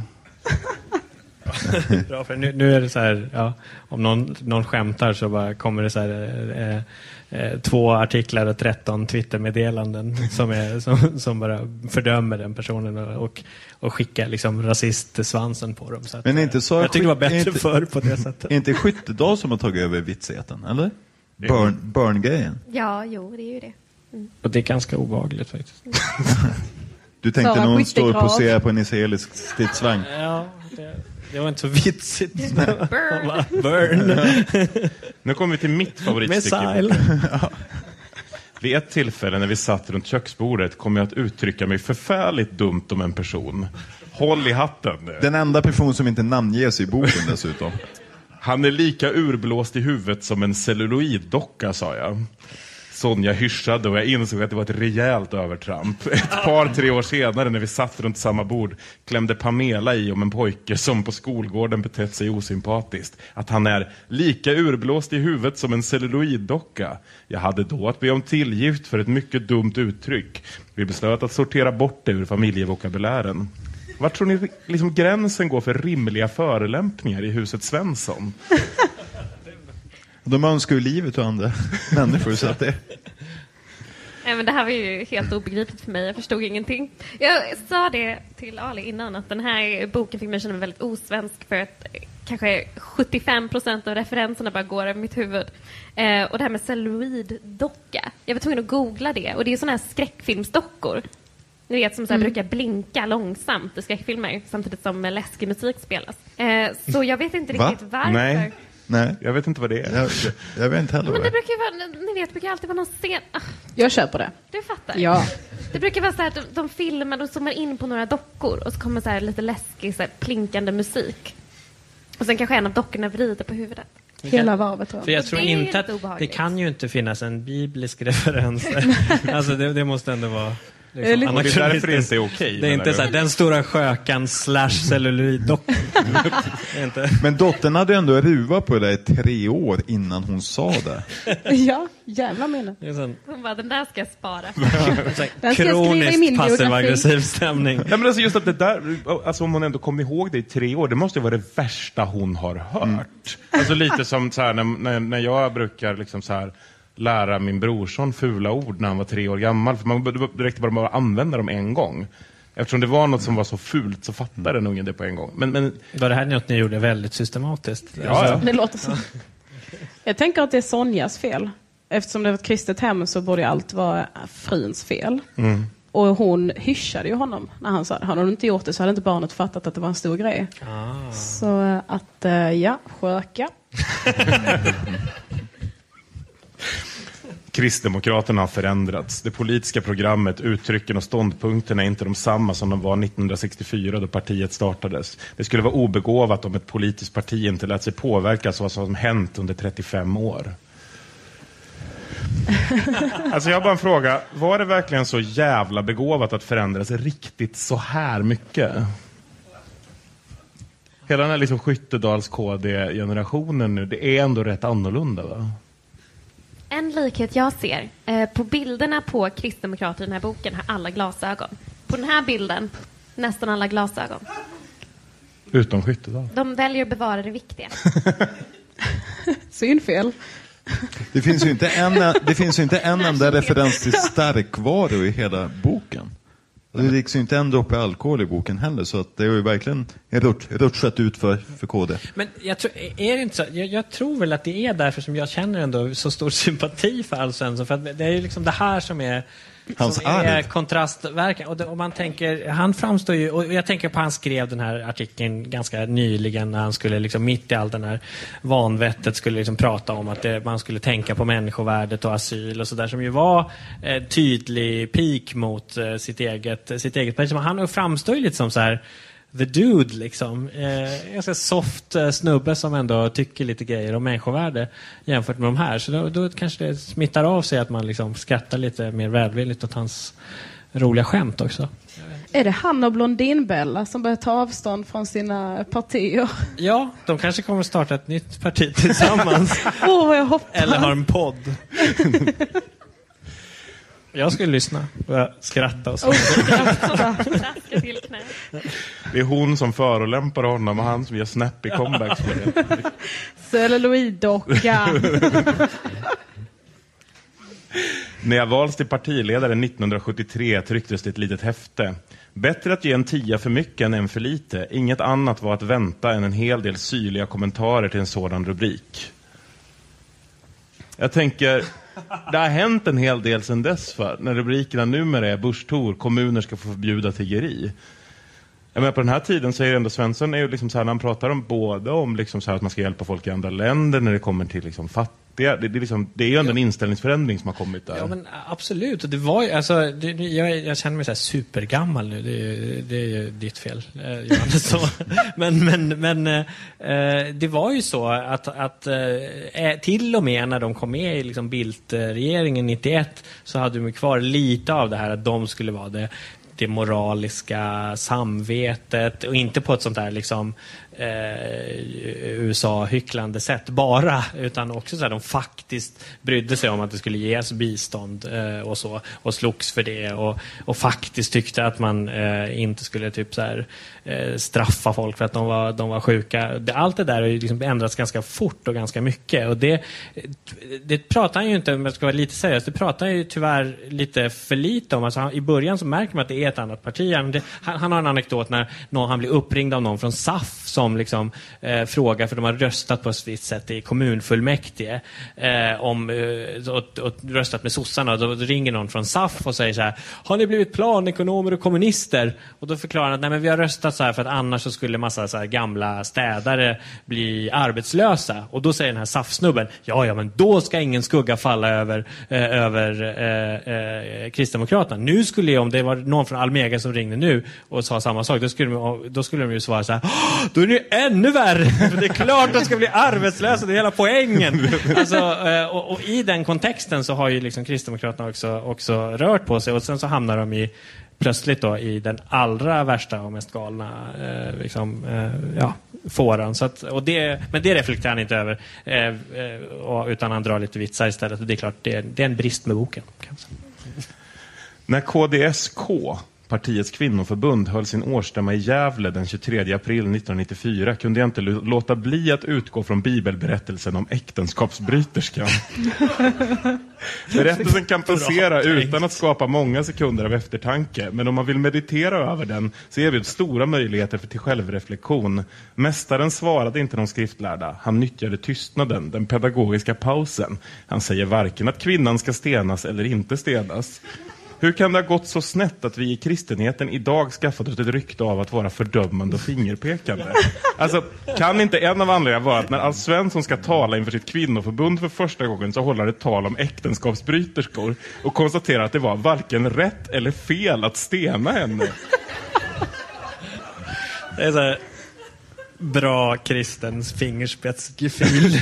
Bra, för nu, nu är det så här, ja, om någon, någon skämtar så bara kommer det så här eh, eh, två artiklar och tretton Twitter-meddelanden som, är, som, som bara fördömer den personen och, och, och skickar liksom rasistsvansen på dem. Så att, men inte så jag tycker det var bättre inte, förr på det sättet. Inte Skyttedal som har tagit över vitsigheten, eller? Burn, burn-grejen. Ja, jo, det är ju det. Mm. Och det är ganska obehagligt faktiskt. Du tänkte Sara när hon står och Skyttegrav. poserar på en israelisk stridsvagn. Ja, det, det var inte så vitsigt. Burn. Burn. Nu kommer vi till mitt favoritstycke. Missile. Ja. Vid ett tillfälle när vi satt runt köksbordet kom jag att uttrycka mig förfärligt dumt om en person. Håll i hatten. Den enda person som inte namnges i boken dessutom. Han är lika urblåst i huvudet som en celluloiddocka, sa jag. Sonja hyschade och jag insåg att det var ett rejält övertramp. Ett par, tre år senare när vi satt runt samma bord klämde Pamela i om en pojke som på skolgården betett sig osympatiskt. Att han är lika urblåst i huvudet som en celluloiddocka. Jag hade då att be om tillgift för ett mycket dumt uttryck. Vi beslöt att sortera bort det ur familjevokabulären. Var tror ni liksom gränsen går för rimliga förelämpningar i huset Svensson? De önskar ju livet och andra människor så att det... Nej, men det här var ju helt obegripligt för mig. Jag förstod ingenting. Jag sa det till Ali innan att den här boken fick mig känna mig väldigt osvensk för att kanske sjuttiofem procent av referenserna bara går över mitt huvud. Eh, och det här med celluloiddocka. Jag var tvungen att googla det. Och det är såna här skräckfilmsdockor. Ni vet, som så här mm. brukar blinka långsamt i skräckfilmer samtidigt som läskig musik spelas. Eh, så jag vet inte Va? riktigt varför. Nej. Nej, jag vet inte vad det är. Jag, jag vet inte heller Men vad det det är. brukar ju vara, ni vet, det brukar alltid vara någon scen... Ah, Jag köper det. du fattar? Ja. Det brukar vara så här att de, de filmar, de zoomar in på några dockor och så kommer så här lite läskig, så här plinkande musik. Och sen kanske en av dockorna vrider på huvudet. Hela varvet. Tror jag. För jag tror Det är inte lite att obehagligt. det kan ju inte finnas en biblisk referens. Alltså det, det måste ändå vara... Det är lite- Och det är därför det inte är okej. Det är inte så här, den stora skökan slash celluloiddockan. Det är inte... Men dottern hade ändå ruvat på det i tre år innan hon sa det. Ja, jävla minne. Det är sån Hon bara, den där ska jag spara. Den ska jag skriva i kroniskt min passiv-aggressiv stämning. Nej, men alltså just att det där, alltså om hon ändå kommer ihåg det i tre år, det måste ju vara det värsta hon har hört. Mm. Alltså lite som så här, när, när, när jag brukar liksom så här lära min brorson fula ord när han var tre år gammal. För man direkt bara, bara använda dem en gång. Eftersom det var något som var så fult så fattade den ungen det på en gång. Men, men... Var det här något ni gjorde väldigt systematiskt? Ja, alltså... ja. Det låter så. Jag tänker att det är Sonjas fel. Eftersom det var ett kristet hem så borde allt vara fruns fel. Mm. Och hon hyschade ju honom när han sa det. Hade hon inte gjort det så hade inte barnet fattat att det var en stor grej. Ah. Så att, ja, sköka. Kristdemokraterna har förändrats. Det politiska programmet, uttrycken och ståndpunkterna är inte de samma som de var nittonhundrasextiofyra då partiet startades. Det skulle vara obegåvat om ett politiskt parti inte lät sig påverkas av vad som hänt under trettiofem år. Alltså jag har bara en fråga. Var det verkligen så jävla begåvat att förändras riktigt så här mycket? Hela den här liksom Skyttedals K D-generationen nu, det är ändå rätt annorlunda, va? En likhet jag ser. Eh, på bilderna på kristdemokrater i den här boken har alla glasögon. På den här bilden, nästan alla glasögon. Utom Skyttedal. De väljer att bevara det viktiga. Synfel. Det finns ju inte en, det finns ju inte en enda referens till starkvaror i hela boken. Det dricker ju inte en droppe alkohol i boken heller, så att det är ju verkligen rutschat ut för, för K D. Men jag tror, är det inte så? Jag, jag tror väl att det är därför som jag känner ändå så stor sympati för Alf Svensson, för att det är ju liksom det här som är hans som är kontrastverkan. Och, det, och man tänker, han framstår ju, och jag tänker på han skrev den här artikeln ganska nyligen när han skulle liksom mitt i all den här vanvettet skulle liksom prata om att det, man skulle tänka på människovärdet och asyl och sådär, som ju var eh, tydlig pik mot eh, sitt eget sitt eget parti. Han framstår ju lite som så här the dude liksom. Eh, ganska soft eh, snubbe som ändå tycker lite grejer om människovärde jämfört med de här. Så då, då kanske det smittar av sig att man liksom skrattar lite mer välvilligt åt hans roliga skämt också. Är det han och Blondinbella som börjar ta avstånd från sina partier? Ja, de kanske kommer starta ett nytt parti tillsammans. Åh, vad jag hoppas. Eller har en podd. Jag skulle lyssna och skratta och så. Oh, skratta. Det är hon som förolämpar honom och han som gör snappy comebacks på det. Celluloid-docka. När jag valdes till partiledare nittonhundrasjuttiotre trycktes det ett litet häfte. Bättre att ge en tia för mycket än en för lite. Inget annat var att vänta än en hel del syrliga kommentarer till en sådan rubrik. Jag tänker, det har hänt en hel del sedan dess för när rubrikerna numera är Busch-Thor, kommuner ska få förbjuda tiggeri. Jag menar, på den här tiden så är det ändå Svensson är ju liksom så här, när han pratar om både om liksom så här att man ska hjälpa folk i andra länder när det kommer till liksom fattiga. Det, det, är liksom, det är ju ändå en inställningsförändring som har kommit där. Ja, men absolut. Och det var ju, alltså, det, jag, jag känner mig så här supergammal nu. Det, det är ju ditt fel, eh, Johannes. Så. Men, men, men eh, det var ju så att, att eh, till och med när de kom med i liksom Bildt-regeringen nittioett så hade de kvar lite av det här att de skulle vara det det moraliska samvetet och inte på ett sånt där liksom eh, U S A-hycklande sätt bara, utan också så här, de faktiskt brydde sig om att det skulle ges bistånd eh, och så, och slogs för det och, och faktiskt tyckte att man eh, inte skulle typ så här, eh, straffa folk för att de var, de var sjuka. Det, allt det där har ju liksom ändrats ganska fort och ganska mycket, och det, det pratar han ju inte, om jag ska vara lite seriös, det pratar han ju tyvärr lite för lite om. Alltså, han, i början så märker man att det är ett annat parti. Han, det, han, han har en anekdot när någon, han blir uppringd av någon från S A F som liksom, eh, frågar, för de har röstat på ett visst sätt i kommunfullmäktige eh, om, eh, och, och röstat med sossarna, och då, då ringer någon från S A F och säger så här: har ni blivit planekonomer och kommunister? Och då förklarar han att nej, men vi har röstat så här för att annars så skulle massa så här gamla städare bli arbetslösa. Och då säger den här S A F-snubben: ja, ja, men då ska ingen skugga falla över, eh, över eh, eh, Kristdemokraterna. Nu skulle jag, om det var någon från Almega som ringde nu och sa samma sak, då skulle de, då skulle de ju svara så här: då är det ju ännu värre, för det är klart att de ska bli arbetslösa, det är hela poängen. Alltså, och, och i den kontexten så har ju liksom Kristdemokraterna också, också rört på sig, och sen så hamnar de i plötsligt då i den allra värsta och mest galna eh, liksom, eh, ja, fåran. Så att, och det, men det reflekterar han inte över, eh, och, utan han drar lite vitsar istället, och det är klart, det är, det är en brist med boken, kan man säga. När K D S K, partiets kvinnoförbund, höll sin årsstämma i Gävle den tjugotredje april nittonhundranittiofyra kunde jag inte låta bli att utgå från bibelberättelsen om äktenskapsbryterskan. Berättelsen kan passera utan att skapa många sekunder av eftertanke, men om man vill meditera över den så erbjuds stora möjligheter för till självreflektion. Mästaren svarade inte de skriftlärda. Han nyttjade tystnaden, den pedagogiska pausen. Han säger varken att kvinnan ska stenas eller inte stenas. Hur kan det ha gått så snett att vi i kristenheten idag skaffat oss ett rykte av att vara fördömande och fingerpekande? Alltså, kan inte en av anledningarna vara att när Alf Svensson ska tala inför sitt kvinnoförbund för första gången så håller det tal om äktenskapsbryterskor och konstaterar att det var varken rätt eller fel att stena henne? Det är så här bra kristens fingerspetsgefil.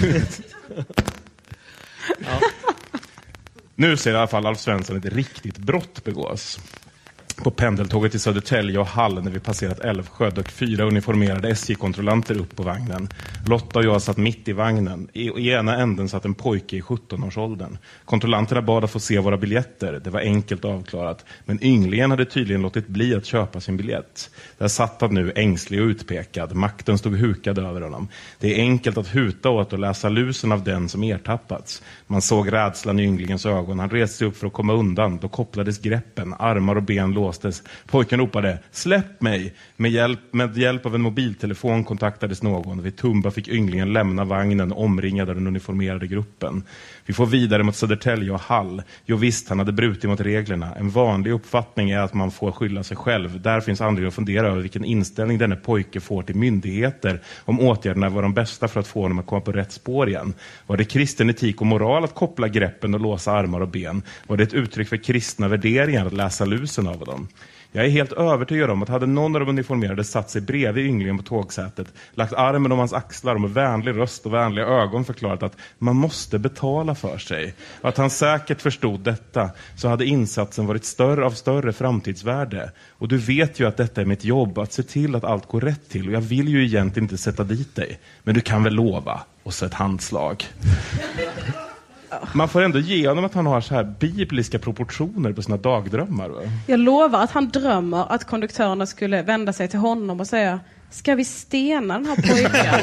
Ja. Nu ser i alla fall Alf Svensson ett riktigt brott begås. På pendeltåget till Södertälje och Hall när vi passerat Älvsjö dök fyra uniformerade S J-kontrollanter upp på vagnen. Lotta och jag satt mitt i vagnen. I, I ena änden satt en pojke i sjutton-årsåldern. Kontrollanterna bad att få se våra biljetter. Det var enkelt avklarat. Men ynglingen hade tydligen låtit bli att köpa sin biljett. Där satt han nu ängslig och utpekad. Makten stod hukad över honom. Det är enkelt att huta åt och läsa lusen av den som ertappats. Man såg rädslan i ynglingens ögon. Han reste sig upp för att komma undan. Då kopplades greppen. Armar och ben låg. Pojken ropade: släpp mig! Med hjälp, med hjälp av en mobiltelefon kontaktades någon. Vid Tumba fick ynglingen lämna vagnen omringad av den uniformerade gruppen. Vi får vidare mot Södertälje och Hall. Jo visst, han hade brutit mot reglerna. En vanlig uppfattning är att man får skylla sig själv. Där finns anledning att fundera över vilken inställning denne pojke får till myndigheter, om åtgärderna var de bästa för att få honom att komma på rätt spår igen. Var det kristen etik och moral att koppla greppen och låsa armar och ben? Var det ett uttryck för kristna värderingar att läsa lusen av dem? Jag är helt övertygad om att hade någon av de uniformerade satt sig bredvid ynglingen på tågsätet, lagt armen om hans axlar och med vänlig röst och vänliga ögon förklarat att man måste betala för sig, och att han säkert förstod detta, så hade insatsen varit större av större framtidsvärde. Och du vet ju att detta är mitt jobb, att se till att allt går rätt till, och jag vill ju egentligen inte sätta dit dig, men du kan väl lova, och så ett handslag. Man får ändå ge honom att han har så här bibliska proportioner på sina dagdrömmar. Va? Jag lovar att han drömmer att konduktörerna skulle vända sig till honom och säga: ska vi stena den här pojken?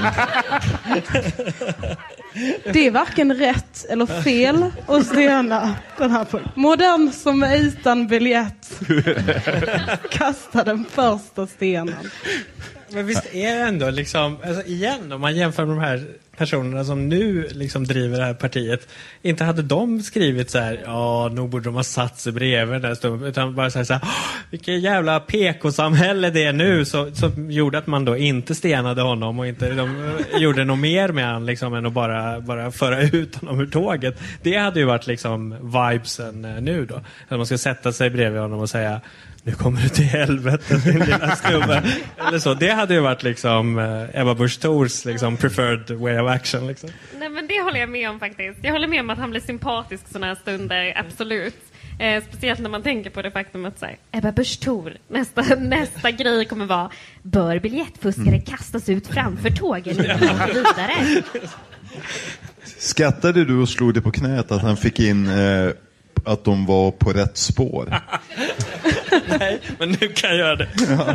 Det är varken rätt eller fel att stena den här pojken. Modern som är utan biljett kastar den första stenen. Men visst är det ändå liksom, alltså igen, om man jämför med de här personerna som nu liksom driver det här partiet, inte hade de skrivit så här: ja, nog borde de ha satt sig bredvid den där, utan bara så här, så här vilket jävla P K-samhälle det är nu, så, som gjorde att man då inte stenade honom och inte de gjorde något mer med han liksom, än att bara, bara föra ut honom ur tåget. Det hade ju varit liksom vibesen nu då. Att man ska sätta sig bredvid honom och säga: nu kommer du till helvete, din lilla snubbe. Eller så. Det hade ju varit liksom uh, Ebba Busch Thors liksom preferred way of action. Liksom. Nej, men det håller jag med om faktiskt. Jag håller med om att han blir sympatisk sådana här stunder, absolut. Eh, speciellt när man tänker på det faktum att säga Ebba Busch Thor, nästa, nästa grej kommer vara: bör biljettfuskare mm. kastas ut framför tågen innan de går vidare? Skattade du och slog det på knät att han fick in eh, att de var på rätt spår? Nej, men nu kan jag göra det.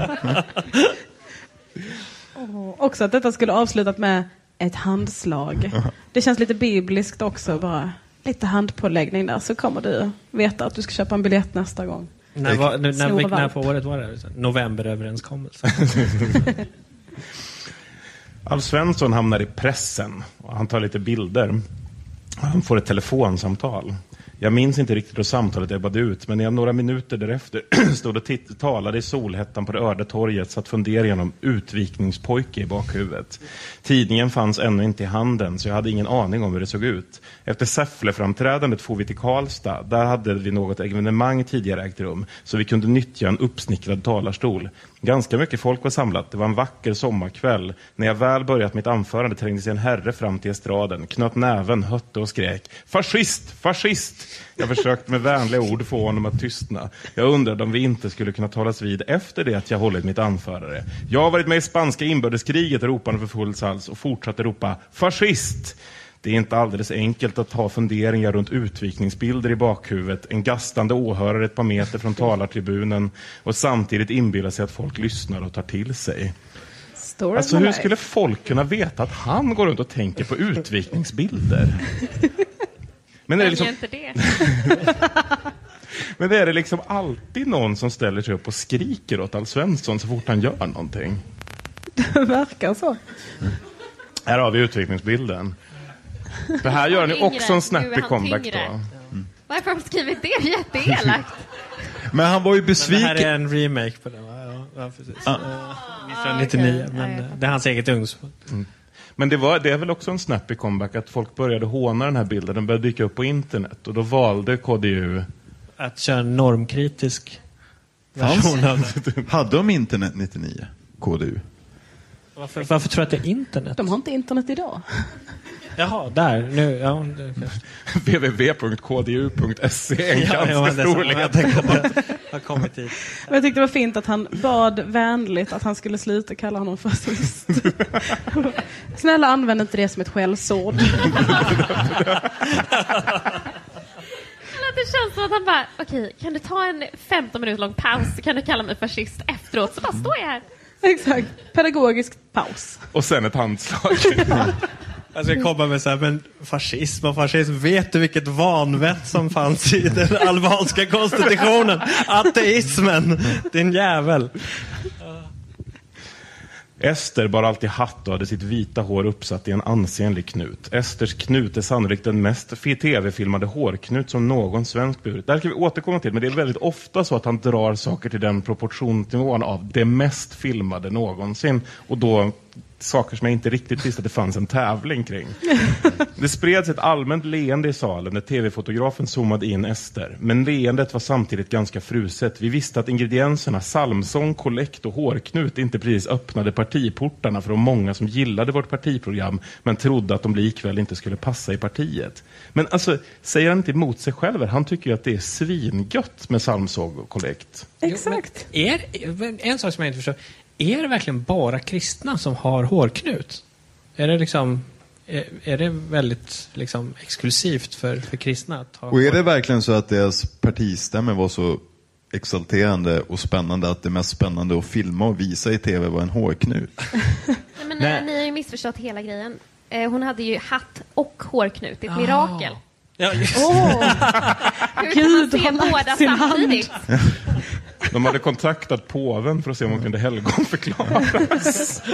oh, också att detta skulle avslutat med ett handslag. Det känns lite bibliskt också, bara lite handpåläggning där, så kommer du veta att du ska köpa en biljett nästa gång. När, var, när, när, när på året var det? Novemberöverenskommelse. Alf Svensson hamnar i pressen och han tar lite bilder. Han får ett telefonsamtal. Jag minns inte riktigt hur samtalet ebbade ut, men jag några minuter därefter stod och titt- talade i solhettan på det Örde torget, så att fundera genom utvikningspojke i bakhuvudet. Tidningen fanns ännu inte i handen, så jag hade ingen aning om hur det såg ut. Efter Säffle-framträdandet får vi till Karlstad. Där hade vi något evenemang tidigare ägt rum, så vi kunde nyttja en uppsnickrad talarstol. Ganska mycket folk var samlat. Det var en vacker sommarkväll. När jag väl börjat mitt anförande trängde sig en herre fram till estraden, knöt näven, hötte och skrek: fascist, fascist! Jag försökte med vänliga ord få honom att tystna. Jag undrade om vi inte skulle kunna talas vid efter det att jag hållit mitt anförande. Jag har varit med i spanska inbördeskriget, ropade för full hals, och fortsatte ropa: fascist! Det är inte alldeles enkelt att ha funderingar runt utvikningsbilder i bakhuvudet, en gastande åhörare ett par meter från talartribunen, och samtidigt inbilla sig att folk lyssnar och tar till sig. Story alltså hur skulle folk kunna veta att han går runt och tänker på utvikningsbilder? Men är det liksom... inte det. Men det är det liksom alltid någon som ställer sig upp och skriker åt Alf Svensson så fort han gör någonting. Det verkar så. Här har vi utvikningsbilden. För här gör ni också en snappy comeback då. Mm. Varför har de skrivit det? Jätteelakt. Men han var ju besviken. Men det här är en remake på den, va? Ja, ja precis. Ah. nittonhundranittionio, okay. Men det är hans eget ungdomsfödd. Mm. Men det, var, det är väl också en snappy comeback att folk började håna den här bilden. Den började dyka upp på internet. Och då valde K D U att köra en normkritisk version av det. Hade de internet nittionio? K D U? Varför, varför tror du att det är internet? De har inte internet idag. Jaha, där. Nu, ja, det, w w w punkt k d u punkt s e en ja, ganska ja, storlig. Har kommit hit. Men jag tyckte det var fint att han bad vänligt att han skulle sluta kalla honom fascist. Snälla, använd inte det som ett skällsord. Det känns som att han bara, okej, okay, kan du ta en femton minuter lång paus, kan du kalla mig fascist efteråt, så bara står jag här. Exakt, pedagogisk paus. Och sen ett handslag. Jag ska komma med så här, men fascism och fascism, vet du vilket vanvett som fanns i den albanska konstitutionen? Ateismen, din jävel. Ester bar alltid hatt och hade sitt vita hår uppsatt i en ansenlig knut. Esters knut är sannolikt den mest tv-filmade hårknut som någon svensk burit. Det här ska vi återkomma till, men det är väldigt ofta så att han drar saker till den proportionsnivån av det mest filmade någonsin. Och då saker som jag inte riktigt visste att det fanns en tävling kring. Det spreds ett allmänt leende i salen när tv-fotografen zoomade in Ester. Men leendet var samtidigt ganska fruset. Vi visste att ingredienserna salmsång, kollekt och hårknut inte precis öppnade partiportarna för de många som gillade vårt partiprogram men trodde att de likväl inte skulle passa i partiet. Men alltså, säger han inte emot sig själv? Han tycker ju att det är svingött med salmsång och kollekt. Exakt. Jo, är, en sak som jag inte förstår. Är det verkligen bara kristna som har hårknut? Är det liksom... är, är det väldigt liksom, exklusivt för, för kristna att ha? Och är det verkligen så att deras partistämmer var så exalterande och spännande att det mest spännande att filma och visa i tv var en hårknut? Nej, men, nej. Ni har ju missförstått hela grejen. Eh, hon hade ju hatt och hårknut. Det är ett ah. mirakel. Ja, just. Oh. Gud, kan man se båda samtidigt? De hade kontaktat påven för att se om hon kunde helgonförklaras.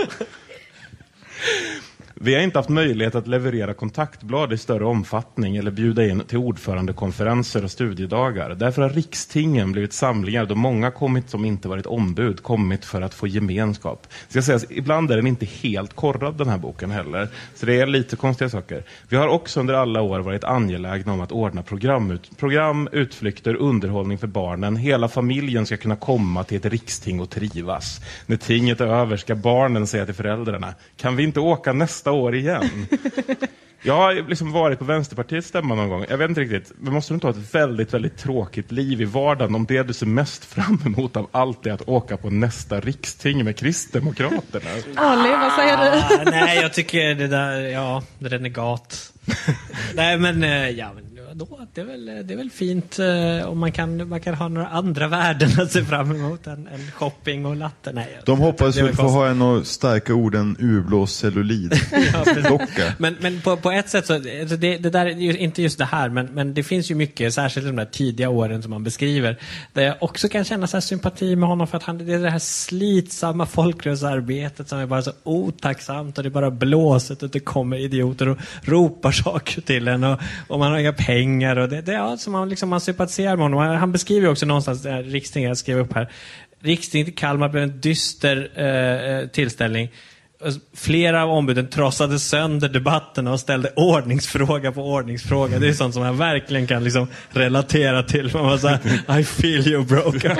Vi har inte haft möjlighet att leverera kontaktblad i större omfattning eller bjuda in till ordförandekonferenser och studiedagar. Därför har rikstingen blivit samlingar då många kommit som inte varit ombud, kommit för att få gemenskap. Ska sägas, ibland är den inte helt korrad den här boken heller, så det är lite konstiga saker. Vi har också under alla år varit angelägna om att ordna program, ut, program utflykter, underhållning för barnen. Hela familjen ska kunna komma till ett riksting och trivas. När tinget är över ska barnen säga till föräldrarna: kan vi inte åka nästa år igen? Jag har liksom varit på Vänsterpartiets stämma någon gång. Jag vet inte riktigt. Men måste du inte ha ett väldigt, väldigt tråkigt liv i vardagen om det du ser mest fram emot av allt är att åka på nästa riksting med Kristdemokraterna? Ali, vad säger du? Ah, nej, jag tycker det där, ja, det är renegat. Nej, men ja, men då, det är väl, det är väl fint eh, om man kan, man kan ha några andra värden att se fram emot än, än shopping och latte. Nej, de hoppas väl få ha en av starka orden urblås cellulid. Ja, men, men på, på ett sätt så, alltså det, det där är ju inte just det här, men, men det finns ju mycket, särskilt de där tidiga åren som man beskriver, där jag också kan känna så här sympati med honom för att han, det är det här slitsamma folkrörelsearbetet som är bara så otacksamt och det är bara blåset och det kommer idioter och ropar saker till en och, och man har inga pengar och det, det är allt som man, liksom, man sympatiserar med honom. Han beskriver också någonstans, det här rikstinget jag skrev upp här, rikstinget i Kalmar blev en dyster eh, tillställning. Flera av ombuden trossade sönder debatterna och ställde ordningsfråga på ordningsfråga. Det är sånt som man verkligen kan liksom relatera till. Man var så här, I feel you broken.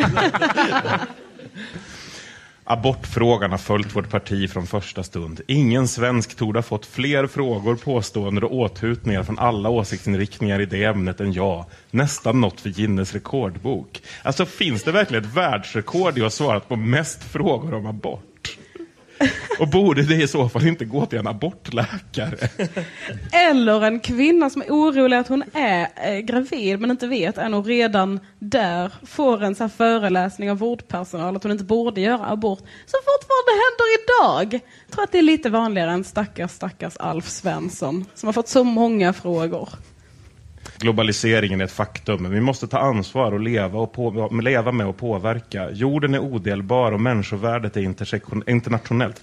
Abortfrågan har följt vårt parti från första stund. Ingen svensk torde ha fått fler frågor, påståenden och åthutningar från alla åsiktsinriktningar i det ämnet än jag. Nästan något för Guinness rekordbok. Alltså, finns det verkligen ett världsrekord i att svara på mest frågor om abort? Och borde det i så fall inte gå till en abortläkare? Eller en kvinna som är orolig att hon är eh, gravid men inte vet, är nog redan där, får en så här föreläsning av vårdpersonal att hon inte borde göra abort. Så fortfarande händer idag. Jag tror att det är lite vanligare än stackars, stackars Alf Svensson som har fått så många frågor. Globaliseringen är ett faktum, men vi måste ta ansvar och leva, och på, leva med och påverka. Jorden är odelbar och människovärdet är intersektion, internationellt.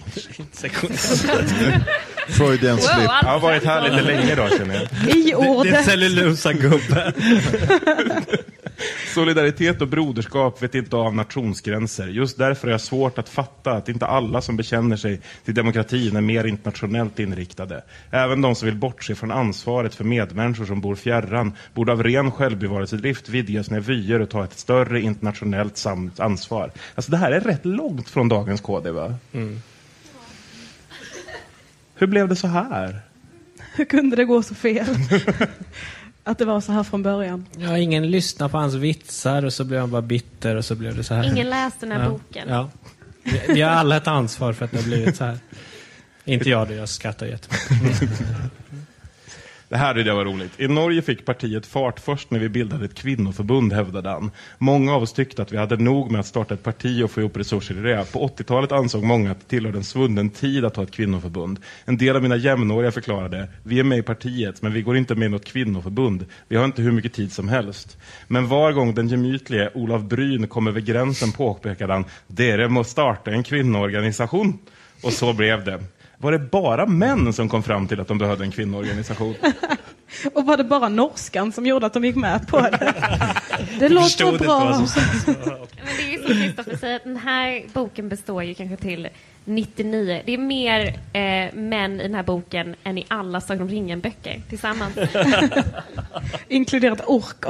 Freudian slip. Jag har varit här lite länge då, känner jag. I ordet. Det är cellulosa gubbe. Solidaritet och broderskap vet inte av nationsgränser. Just därför är jag svårt att fatta att inte alla som bekänner sig till demokratin är mer internationellt inriktade. Även de som vill bortse från ansvaret för medmänniskor som bor fjärran borde av ren självbevarelsedrift vidga sina vyer och ta ett större internationellt samt ansvar. Alltså det här är rätt långt från dagens K D, va? Mm. Hur blev det så här? Hur kunde det gå så fel? Att det var så här från början. Ja, ingen lyssnade på hans vitsar och så blev han bara bitter och så blev det så här. Ingen läste den här ja. boken. Ja. Vi, vi har alla ett ansvar för att det har blivit så här. Inte jag, det jag skrattar jättemycket. Det här är det var roligt. I Norge fick partiet fart först när vi bildade ett kvinnoförbund, hävdade han. Många av oss tyckte att vi hade nog med att starta ett parti och få ihop resurser i det. På åttiotalet ansåg många att det tillhörde en svunnen tid att ha ett kvinnoförbund. En del av mina jämnåriga förklarade: vi är med i partiet, men vi går inte med i något kvinnoförbund. Vi har inte hur mycket tid som helst. Men var gång den gemytlige Olav Bryn kom över gränsen påpekade han: dere må starta en kvinnoorganisation. Och så blev det. Var det bara män som kom fram till att de behövde en kvinnoorganisation? Och var det bara norskan som gjorde att de gick med på det? Det låter bra. Men det är ju som Kristoffer säger, att den här boken består ju kanske till nittionio. Det är mer eh, män i den här boken än i alla Sagan om ringen-böcker tillsammans. Inkluderat orkar.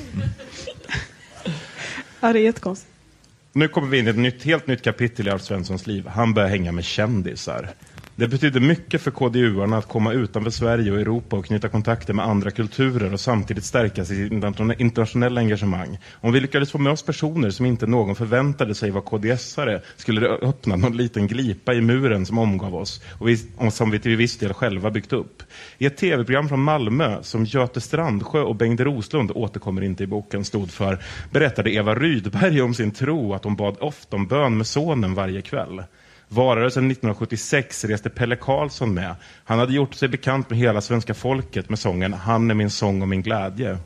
Ja, det är jättekonstigt. Nu kommer vi in i ett nytt, helt nytt kapitel i Alf Svenssons liv. Han börjar hänga med kändisar. Det betyder mycket för K D U-arna att komma utanför Sverige och Europa och knyta kontakter med andra kulturer och samtidigt stärka sitt internationella engagemang. Om vi lyckades få med oss personer som inte någon förväntade sig var K D S-are skulle det öppna någon liten glipa i muren som omgav oss och, vi, och som vi till viss del själva byggt upp. I ett tv-program från Malmö som Göte Strandsjö och Bengt Roslund återkommer inte i boken stod för berättade Eva Rydberg om sin tro att hon bad ofta om bön med sonen varje kväll. Varelsen nittonhundrasjuttiosex reste Pelle Karlsson med. Han hade gjort sig bekant med hela svenska folket med sången Han är min sång och min glädje.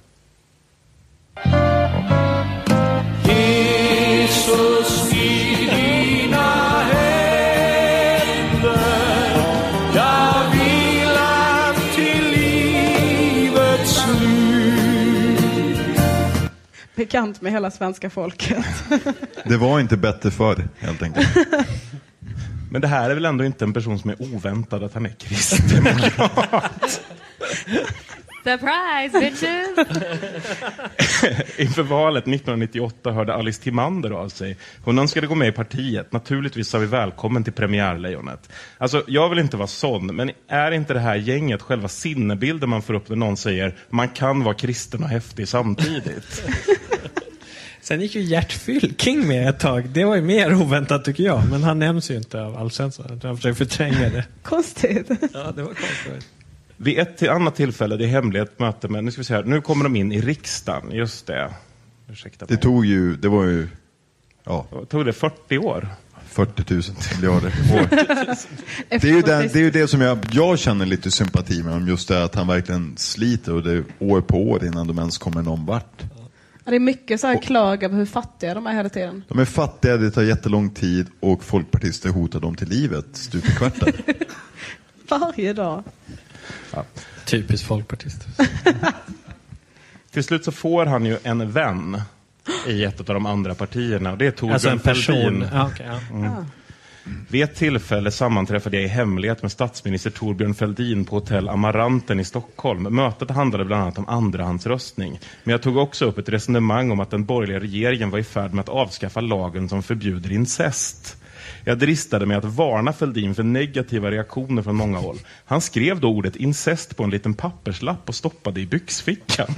Jesus i dina händer, jag vilar till livets slut. Bekant med hela svenska folket. Det var inte bättre förr, helt enkelt. Men det här är väl ändå inte en person som är oväntad att han är kristdemokrat. Surprise, bitches! Inför valet nittonhundranittioåtta hörde Alice Timander av sig. Hon önskade gå med i partiet. Naturligtvis sa vi välkommen till premiärlejonet. Alltså, jag vill inte vara sån, men är inte det här gänget själva sinnebilden man får upp när någon säger man kan vara kristen och häftig samtidigt? Sen gick ju Gert Fylking med ett tag. Det var ju mer oväntat tycker jag. Men han nämns ju inte av Alf Svensson. Han försöker förtränga det. Konstigt. Ja, det var konstigt. Vid ett till annat tillfälle, det är hemligt möte, men nu ska vi se här. Nu kommer de in i riksdagen, just det. Ursäkta det mig. tog ju, det var ju, ja. Det tog det fyrtio år? fyrtio tusen miljarder år. det, är ju den, det är ju det som jag, jag känner lite sympati med om, just det att han verkligen sliter och det är år på år innan de ens kommer någon vart. Det är mycket så här klag över hur fattiga de är hela tiden. De är fattiga, det tar jättelång tid och folkpartister hotar dem till livet stup i kvarten. Varje dag. Ja. Typiskt folkpartist. Till slut så får han ju en vän i ett av de andra partierna. Och det är Torbjörn alltså en person. Fälldin. Ja, okay, ja. Mm. Ah. Vid ett tillfälle sammanträffade jag i hemlighet med statsminister Torbjörn Fälldin på hotell Amaranten i Stockholm. Mötet handlade bland annat om andrahandsröstning. Men jag tog också upp ett resonemang om att den borgerliga regeringen var i färd med att avskaffa lagen som förbjuder incest. Jag dristade mig att varna Fälldin för negativa reaktioner från många håll. Han skrev då ordet incest på en liten papperslapp och stoppade i byxfickan.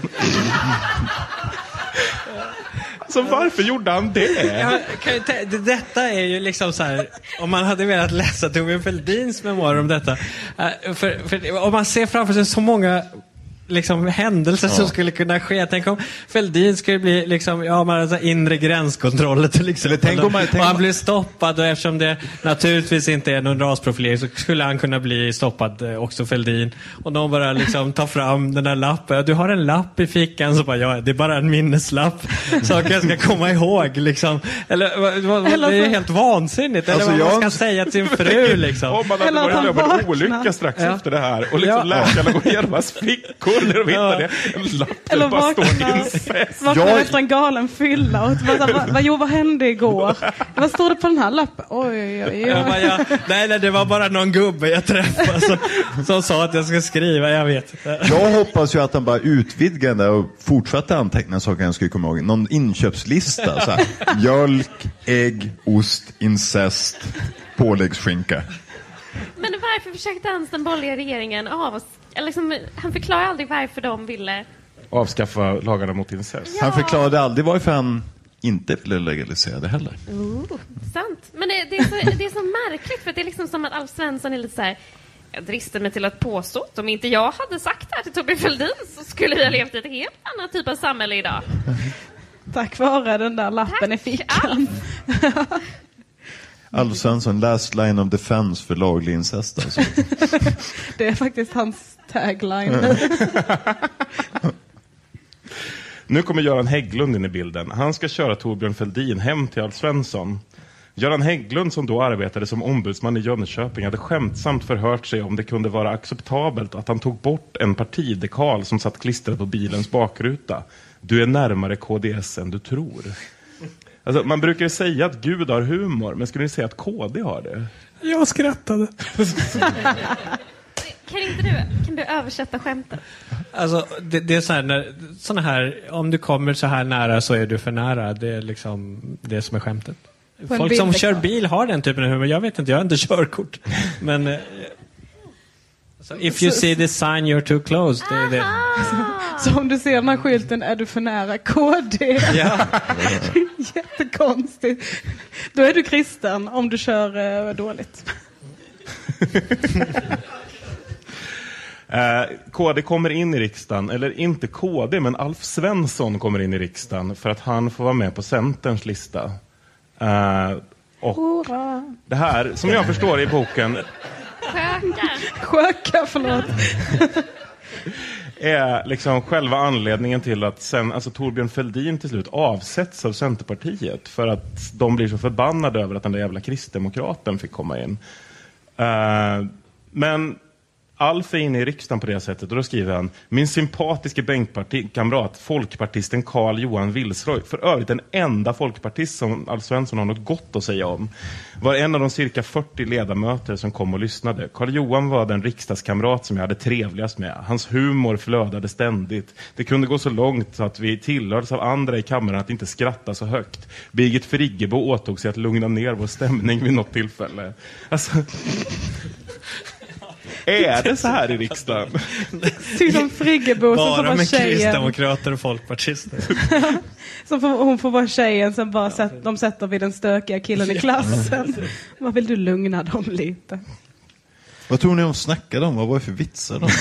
Så varför gjorde han det? Ja, kan jag t- detta är ju liksom så här, om man hade velat läsa Torbjörn Fälldins memoarer om detta. Uh, för, för, om man ser framför sig så många liksom händelser ja. som skulle kunna ske. Tänk om Fälldin skulle bli liksom, ja, man har inre gränskontroller till exempel. Tänk om man, tänk och han blir stoppad, och eftersom det naturligtvis inte är någon rasprofilering så skulle han kunna bli stoppad också, Fälldin. Och någon bara liksom tar fram den där lappen. Du har en lapp i fickan, så bara, ja, det är bara en minneslapp. Saker jag ska komma ihåg liksom. Eller, vad, vad, det är helt vansinnigt. Eller alltså, vad jag... man ska säga till sin fru liksom. Om man hade varit över en olycka strax ja. efter det här och liksom ja. läkarna går igenom hans fickor där de hittar det. En lapp eller bara står incest. Vaknar jag... efter en galen fylla och vad, vad, vad, vad, vad hände igår? Vad står det på den här lappen? Oj, oj, oj. Jag bara, jag, nej, nej, det var bara någon gubbe jag träffade som, som sa att jag ska skriva, jag vet. Jag hoppas ju att han bara utvidgar det och fortsätter anteckna saker jag skulle komma ihåg. Någon inköpslista. Så här. Mjölk, ägg, ost, incest, påläggsskinka. Men varför försökte ens den borgerliga regeringen av oss? Liksom, han förklarar aldrig varför de ville avskaffa lagarna mot incest. Ja. Han förklarade aldrig varför han inte ville legalisera det heller. Oh, sant. Men det, det, är så, det är så märkligt, för det är liksom som att Alf Svensson är lite så här, jag dristar mig till att påstå att om inte jag hade sagt det här till Torbjörn Fälldin så skulle vi ha levt i ett helt annat typ av samhälle idag. Tack vare den där lappen Tack, i fickan. Alf Svensson, last line of defense för laglig incest alltså. Det är faktiskt hans tagline. Nu kommer Göran Hägglund in i bilden. Han ska köra Torbjörn Fälldin hem till Alf Svensson. Göran Hägglund, som då arbetade som ombudsman i Jönköping, hade skämtsamt förhört sig om det kunde vara acceptabelt att han tog bort en partidekal som satt klistrad på bilens bakruta. Du är närmare K D S än du tror. Alltså, man brukar ju säga att Gud har humor, men skulle ni säga att K D har det? Jag skrattade. Kan inte du, kan du översätta skämten? Alltså, det, det är så här, när, såna här, om du kommer så här nära så är du för nära. Det är liksom det som är skämtet. Folk som kör bil har den typen av humor. Jag vet inte, jag har inte körkort. Men So if you see the sign you're too close. Det är det. Så, så om du ser den här skylten är du för nära K D. Ja. Jättekonstigt. Då är du kristen om du kör uh, dåligt. eh, K D kommer in i riksdagen, eller inte K D, men Alf Svensson kommer in i riksdagen för att han får vara med på Centerns lista. Eh, och Hurra. Det här, som jag förstår i boken... Sjökar. Sjökar, förlåt. är liksom själva anledningen till att sen, alltså Torbjörn Fälldin till slut avsätts av Centerpartiet för att de blir så förbannade över att den där jävla kristdemokraten fick komma in. Uh, men Alf är inne i riksdagen på det sättet och då skriver han: min sympatiske bänkkamrat, folkpartisten Carl Johan Wilsroy, för övrigt den enda folkpartist som Alf Svensson har något gott att säga om, var en av de cirka fyrtio ledamöter som kom och lyssnade. Carl Johan var den riksdagskamrat som jag hade trevligast med. Hans humor flödade ständigt. Det kunde gå så långt så att vi tillhördes av andra i kammaren att inte skratta så högt. Birgit Friggebo åtog sig att lugna ner vår stämning vid något tillfälle. Alltså... Är det så här i riksdagen? Typ som Friggebo som får bara vara med tjejen. kristdemokrater och folkpartister. Som får, hon får vara tjejen som bara sätt, de sätter vid den stökiga killen i klassen. Vad vill du lugna dem lite? Vad tror ni de snackade om? Vad var det för vitsar de?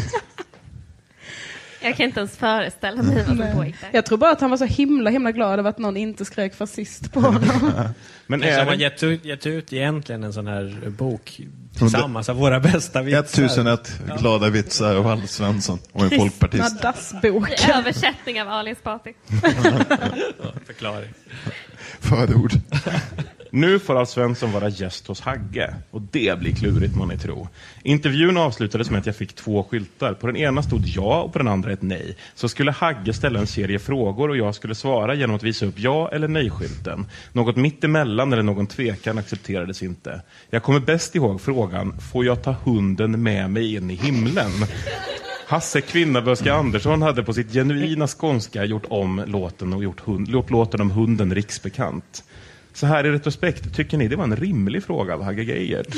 Jag kan inte ens föreställa mig vad som pågick där. Jag tror bara att han var så himla himla glad över att någon inte skrek fascist på honom. Men är det... gett, ut, gett ut egentligen en sån här bok tillsammans av våra bästa vitsar. ettusenett glada vitsar av Alf Svensson och en folkpartist. Dassbok. Översättning av Ali Esbati. Förklaring. Förord. Nu får Alf Svensson vara gäst hos Hagge. Och det blir klurigt, man är tro. Intervjun avslutades med att jag fick två skyltar. På den ena stod ja och på den andra ett nej. Så skulle Hagge ställa en serie frågor och jag skulle svara genom att visa upp ja eller nej-skylten. Något mitt emellan eller någon tvekan accepterades inte. Jag kommer bäst ihåg frågan: får jag ta hunden med mig in i himlen? Hasse Kvinnaböska Andersson hade på sitt genuina skånska gjort om låten och gjort, hund, gjort låten om hunden riksbekant. Så här i retrospekt, tycker ni det var en rimlig fråga av Hagge Geigert?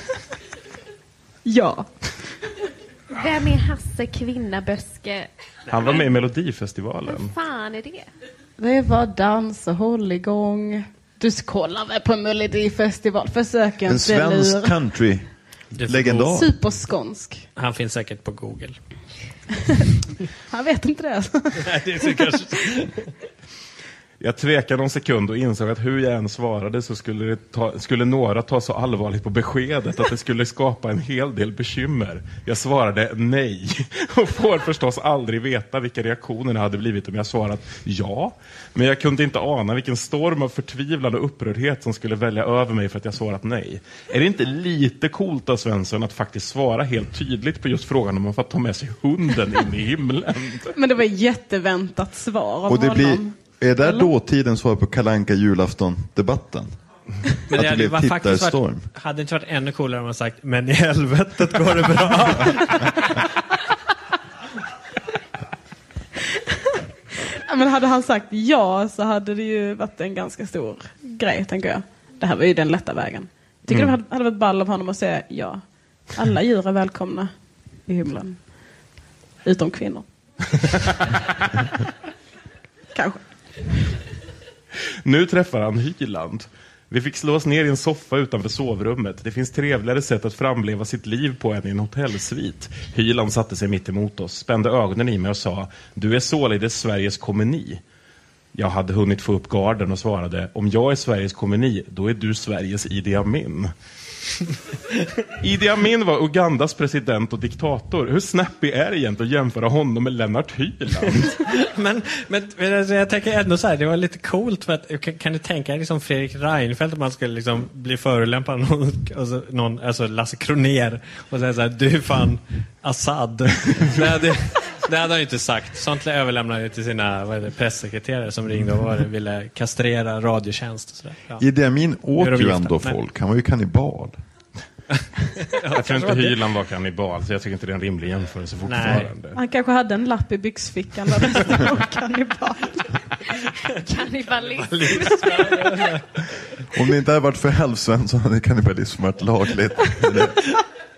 Ja. Vem är Hasse Kvinnaböske? Han var med i Melodifestivalen. Vad fan är det? Det var dans och håll igång. Du kollar väl på Melodifestival. Försök inte en svensk lura. country legendar. Superskånsk. Han finns säkert på Google. Han vet inte det. Nej, det är kanske... Jag tvekade en sekund och insåg att hur jag än svarade så skulle, det ta, skulle några ta så allvarligt på beskedet att det skulle skapa en hel del bekymmer. Jag svarade nej och får förstås aldrig veta vilka reaktionerna hade blivit om jag svarat ja. Men jag kunde inte ana vilken storm av förtvivlan och upprördhet som skulle välja över mig för att jag svarat nej. Är det inte lite coolt av Svensson att faktiskt svara helt tydligt på just frågan om man får ta med sig hunden in i himlen? Men det var jätteväntat svar av och det honom. Blir... Är det dåtidens svar på Kalle Anka julafton-debatten? Men det, att det var faktiskt varit, hade inte varit ännu coolare om man sagt, men i helvetet går det bra. Men hade han sagt ja så hade det ju varit en ganska stor grej, tänker jag. Det här var ju den lätta vägen. Jag tycker mm. det hade varit ball av honom att säga ja. Alla djur är välkomna i himlen. Utom kvinnor. Kanske. Nu träffar han Hyland. Vi fick slå oss ner i en soffa utanför sovrummet. Det finns trevligare sätt att framleva sitt liv på än i en hotellsvit. Hyland satte sig mitt emot oss, spände ögonen i mig och sa: du är således Sveriges komeni. Jag hade hunnit få upp garden och svarade: om jag är Sveriges komeni, då är du Sveriges Idi Amin. Idi Amin var Ugandas president och diktator. Hur snappy är det egentligen att jämföra honom med Lennart Hyland? men, men, men jag tänker ändå så här, det var lite coolt för att, kan, kan du tänka dig liksom Fredrik Reinfeldt om man skulle liksom bli förolämpad av någon, alltså, någon, alltså Lasse Kronér och säga så här: du är fan Assad. det, hade, det hade han ju inte sagt. Sånt överlämnade ju till sina vad är det, pressekreterare som ringde och var, ville kastrera radiotjänst och sådär. Ja. Idi Amin åt ju ändå folk. Nej. Han var ju kannibal. Jag tror inte Hyland var kannibal, så jag tycker inte det är en rimlig jämförelse fortfarande. Nej. Han kanske hade en lapp i byxfickan där det stod kannibal. Kannibalism. Om det inte hade varit för Alf Svensson hade kannibalism varit lagligt.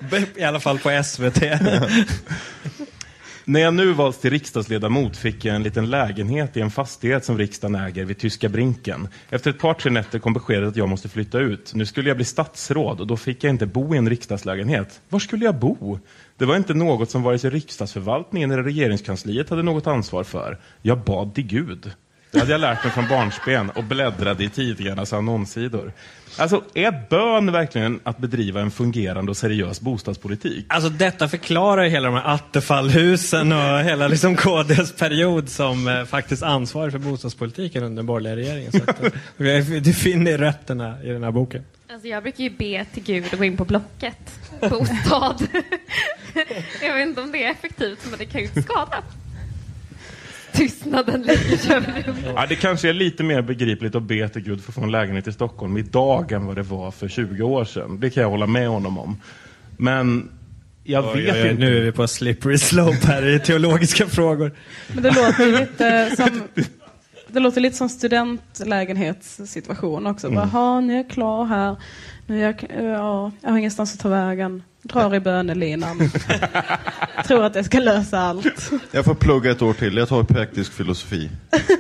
I alla fall på S V T. När jag nu valts till riksdagsledamot fick jag en liten lägenhet i en fastighet som riksdagen äger vid Tyska Brinken. Efter ett par tre nätter kom beskedet att jag måste flytta ut. Nu skulle jag bli statsråd och då fick jag inte bo i en riksdagslägenhet. Var skulle jag bo? Det var inte något som vare sig riksdagsförvaltningen eller regeringskansliet hade något ansvar för. Jag bad till Gud. Det hade jag lärt mig från barnsben och bläddrade i tidningarnas annonssidor. Alltså, är bön verkligen att bedriva en fungerande och seriös bostadspolitik? Alltså detta förklarar ju hela de här Attefallhusen och hela liksom K D:s period som eh, faktiskt ansvarig för bostadspolitiken under den borgerliga regeringen. Så att, eh, du finner rötterna i den här boken. Alltså jag brukar ju be till Gud och gå in på Blocket. Bostad. Jag vet inte om det är effektivt, men det kan ju inte skada. Tystnaden lägger över rummet. Ja, det kanske är lite mer begripligt att be till Gud för att få en lägenhet i Stockholm idag än vad det var för tjugo år sedan. Det kan jag hålla med honom om. Men jag oj, vet oj, oj, inte. Nu är vi på slippery slope här i teologiska frågor. Men det låter lite som... Det låter lite som studentlägenhetssituation också. Mm. Bara, nu är jag klar här. Nu är jag, ja, jag har ingenstans att ta vägen. Drar i bönelinan. Tror att jag ska lösa allt. Jag får plugga ett år till. Jag tar praktisk filosofi.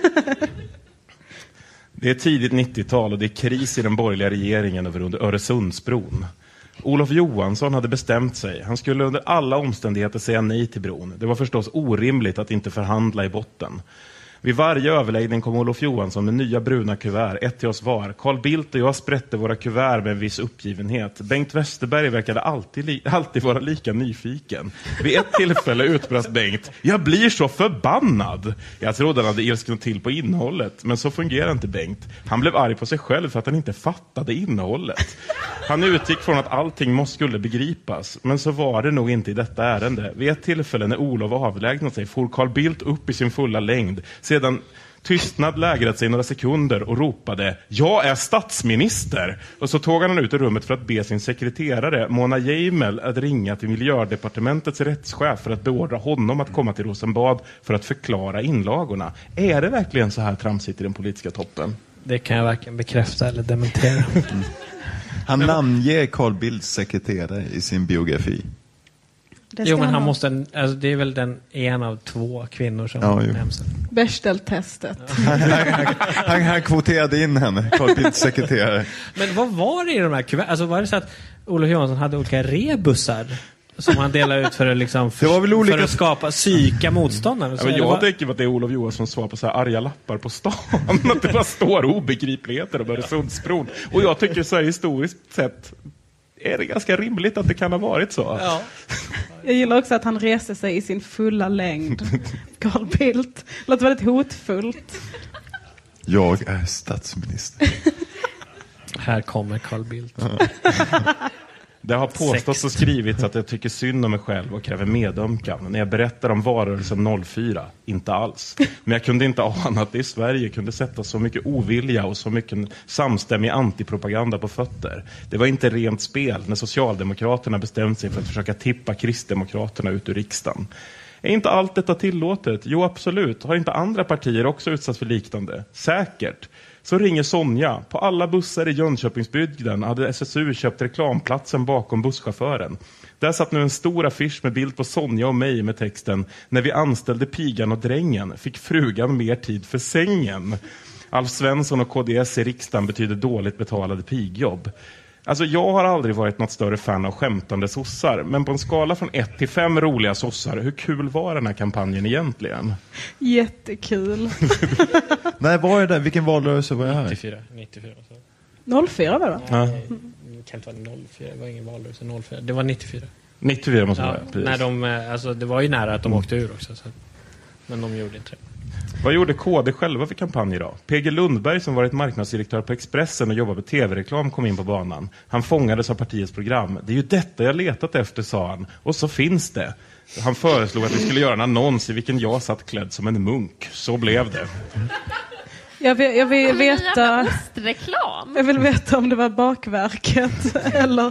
Det är tidigt nittiotal och det är kris i den borgerliga regeringen över under Öresundsbron. Olof Johansson hade bestämt sig. Han skulle under alla omständigheter säga nej till bron. Det var förstås orimligt att inte förhandla i botten. Vid varje överläggning kom Olof Johansson med nya bruna kuvert, ett till oss var. Carl Bildt och jag sprätte våra kuvert med en viss uppgivenhet. Bengt Westerberg verkade alltid, li- alltid vara lika nyfiken. Vid ett tillfälle utbrast Bengt: jag blir så förbannad. Jag trodde han hade ilsknat till på innehållet, men så fungerar inte Bengt. Han blev arg på sig själv för att han inte fattade innehållet. Han utgick från att allting måste skulle begripas, men så var det nog inte i detta ärende. Vid ett tillfälle när Olof avlägnade sig for Carl Bildt upp i sin fulla längd. Sedan tystnad lägrat sig några sekunder och ropade: jag är statsminister! Och så tog han ut i rummet för att be sin sekreterare Mona Geimel att ringa till miljödepartementets rättschef för att beordra honom att komma till Rosenbad för att förklara inlagorna. Är det verkligen så här tramsigt i den politiska toppen? Det kan jag varken bekräfta eller dementera. Han namnger Carl Bildts sekreterare i sin biografi. Jo, men han måste, alltså, det är väl den en av två kvinnor som ja, nämns. Bechdel-testet. han, han, han, han kvoterade in henne, Carl Bildts sekreterare. Men vad var det i de här kuverten? Alltså var det så att Olof Johansson hade olika rebusar som han delade ut för att, liksom, för, det var väl olika... för att skapa psyka motståndare? Ja, men jag var... tänker att det är Olof Johansson svar på så här arga lappar på stan. Att det bara står obegripligheter om Öresundsbron. Och jag tycker så här historiskt sett är det ganska rimligt att det kan ha varit så. Ja. Jag gillar också att han reser sig i sin fulla längd. Carl Bildt. Det låter väldigt hotfullt. Jag är statsminister. Här kommer Carl Bildt. Det har påståtts och skrivits att jag tycker synd om mig själv och kräver medömkan när jag berättar om valrörelsen noll fyra. Inte alls. Men jag kunde inte ana att det i Sverige kunde sätta så mycket ovilja och så mycket samstämmig antipropaganda på fötter. Det var inte rent spel när Socialdemokraterna bestämde sig för att försöka tippa Kristdemokraterna ut ur riksdagen. Är inte allt detta tillåtet? Jo, absolut. Har inte andra partier också utsatts för liknande? Säkert. Så ringer Sonja. På alla bussar i Jönköpingsbygden hade S S U köpt reklamplatsen bakom busschauffören. Där satt nu en stor affisch med bild på Sonja och mig med texten: när vi anställde pigan och drängen fick frugan mer tid för sängen. Alf Svensson och K D S i riksdagen betyder dåligt betalade pigjobb. Alltså jag har aldrig varit något större fan av skämtande sossar. Men på en skala från ett till fem roliga sossar, hur kul var den här kampanjen egentligen? Jättekul. Nej, var det där? Vilken valrörelse var det här? nittiofyra. nittiofyra så. noll fyra var det? Ja. Det kan inte vara noll fyra, det var ingen valrörelse noll fyra. Det var nittiofyra. nittiofyra måste ja, vara, precis. När de, alltså, det var ju nära att de åkte ur också. Så. Men de gjorde inte det. Vad gjorde K D själva för kampanj idag? P G Lundberg som varit marknadsdirektör på Expressen och jobbar med tv-reklam kom in på banan. Han fångades av partiets program. Det är ju detta jag letat efter, sa han. Och så finns det. Han föreslog att vi skulle göra en annons i vilken jag satt klädd som en munk. Så blev det. Jag vill, jag vill veta... Ostreklam. Jag vill veta om det var bakverket eller...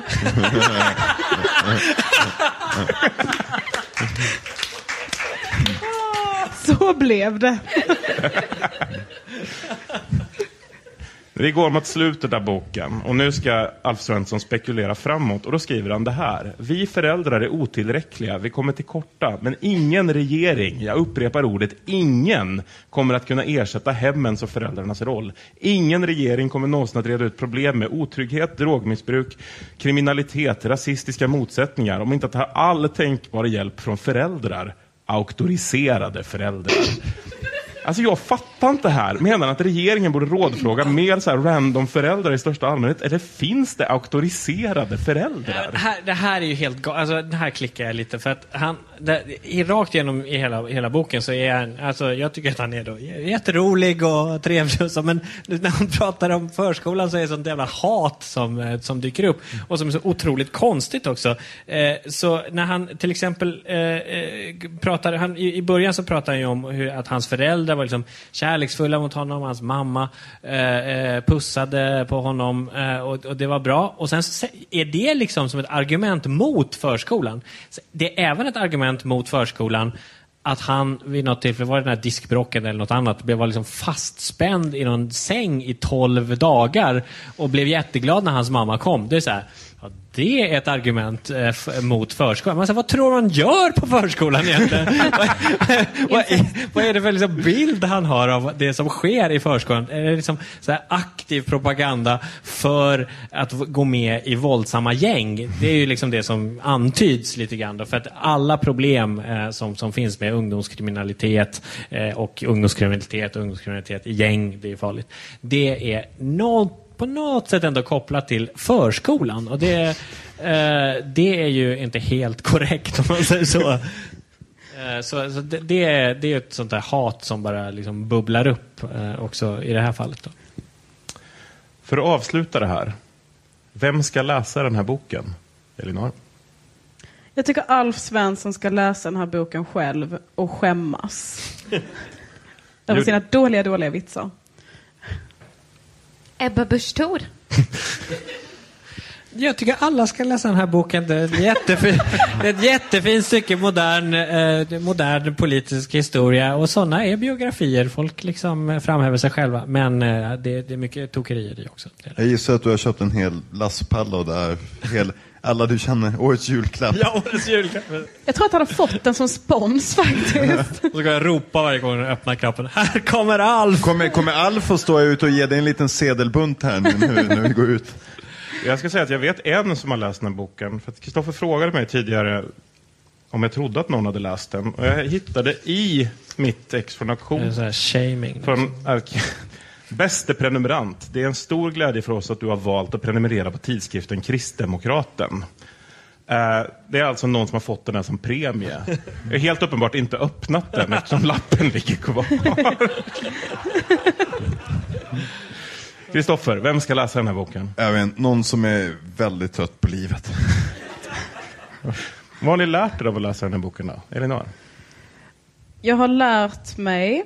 Så blev det. Vi går mot slutet av boken och nu ska Alf Svensson spekulera framåt och då skriver han det här. Vi föräldrar är otillräckliga, vi kommer till korta, men ingen regering, jag upprepar ordet, ingen kommer att kunna ersätta hemmens och föräldrarnas roll. Ingen regering kommer någonsin att reda ut problem med otrygghet, drogmissbruk, kriminalitet, rasistiska motsättningar om inte att ha all tänkbar hjälp från föräldrar, auktoriserade föräldrar. Alltså jag fattar inte här. Menar att regeringen borde rådfråga mer så här random föräldrar i största allmänhet? Eller finns det auktoriserade föräldrar? Det här, det här är ju helt galet. Alltså, det här klickar jag lite för att han, det, i, rakt igenom i hela, hela boken så är han, alltså jag tycker att han är då jätterolig och trevlig och så, men när han pratar om förskolan så är det sånt jävla hat som, som dyker upp och som är så otroligt konstigt också. Eh, så när han till exempel eh, pratar, han, i, i början så pratar han ju om hur, att hans föräldrar var liksom kärleksfulla mot honom, hans mamma eh, pussade på honom eh, och, och det var bra. Och sen så är det liksom som ett argument mot förskolan. Så det är även ett argument mot förskolan att han vid något tillfälle, var det den här diskbrocken eller något annat, blev liksom fastspänd i någon säng i tolv dagar och blev jätteglad när hans mamma kom. Det är så här, ja, det är ett argument eh, f- mot förskolan. Man säger, vad tror han gör på förskolan egentligen? vad, vad, är, vad är det för liksom bild han har av det som sker i förskolan? Är det liksom så här aktiv propaganda för att gå med i våldsamma gäng? Det är ju liksom det som antyds lite grann då, för att alla problem eh, som, som finns med ungdomskriminalitet eh, och ungdomskriminalitet och ungdomskriminalitet i gäng, det är farligt. Det är något på något sätt ändå kopplat till förskolan. Och det, eh, det är ju inte helt korrekt om man säger så. Eh, så, så det, det, är, det är ett sånt där hat som bara liksom bubblar upp eh, också i det här fallet då. För att avsluta det här, vem ska läsa den här boken, Elinor? Jag tycker Alf Svensson ska läsa den här boken själv och skämmas. Över sina dåliga, dåliga vitsar. Ebba Busch Thor. Jag tycker alla ska läsa den här boken. Det är ett jättefint, det är ett jättefint stycke modern, eh, modern politisk historia. Och sådana är biografier. Folk liksom framhäver sig själva. Men eh, det, det är mycket tokerier i också. Jag gissar att du har köpt en hel lastpalla och där hel, alla du känner, årets julklapp. Ja, årets julklapp. Jag tror att han har fått den som spons faktiskt. Och så ska jag ropa varje gång jag öppnar knappen. Här kommer Alf! Kommer, kommer Alf att stå ut och ge dig en liten sedelbunt här nu när, när vi går ut? Jag ska säga att jag vet en som har läst den här boken. För att Kristoffer frågade mig tidigare om jag trodde att någon hade läst den. Och jag hittade i mitt ex från auktion. Det är så här shaming. Från bäste prenumerant. Det är en stor glädje för oss att du har valt att prenumerera på tidskriften Kristdemokraten. Det är alltså någon som har fått den här som premie. Jag har helt uppenbart inte öppnat den eftersom lappen ligger kvar. Kristoffer, vem ska läsa den här boken? Jag vet, någon som är väldigt trött på livet. Vad har ni lärt er av att läsa den här boken då? Elinor? Jag har lärt mig...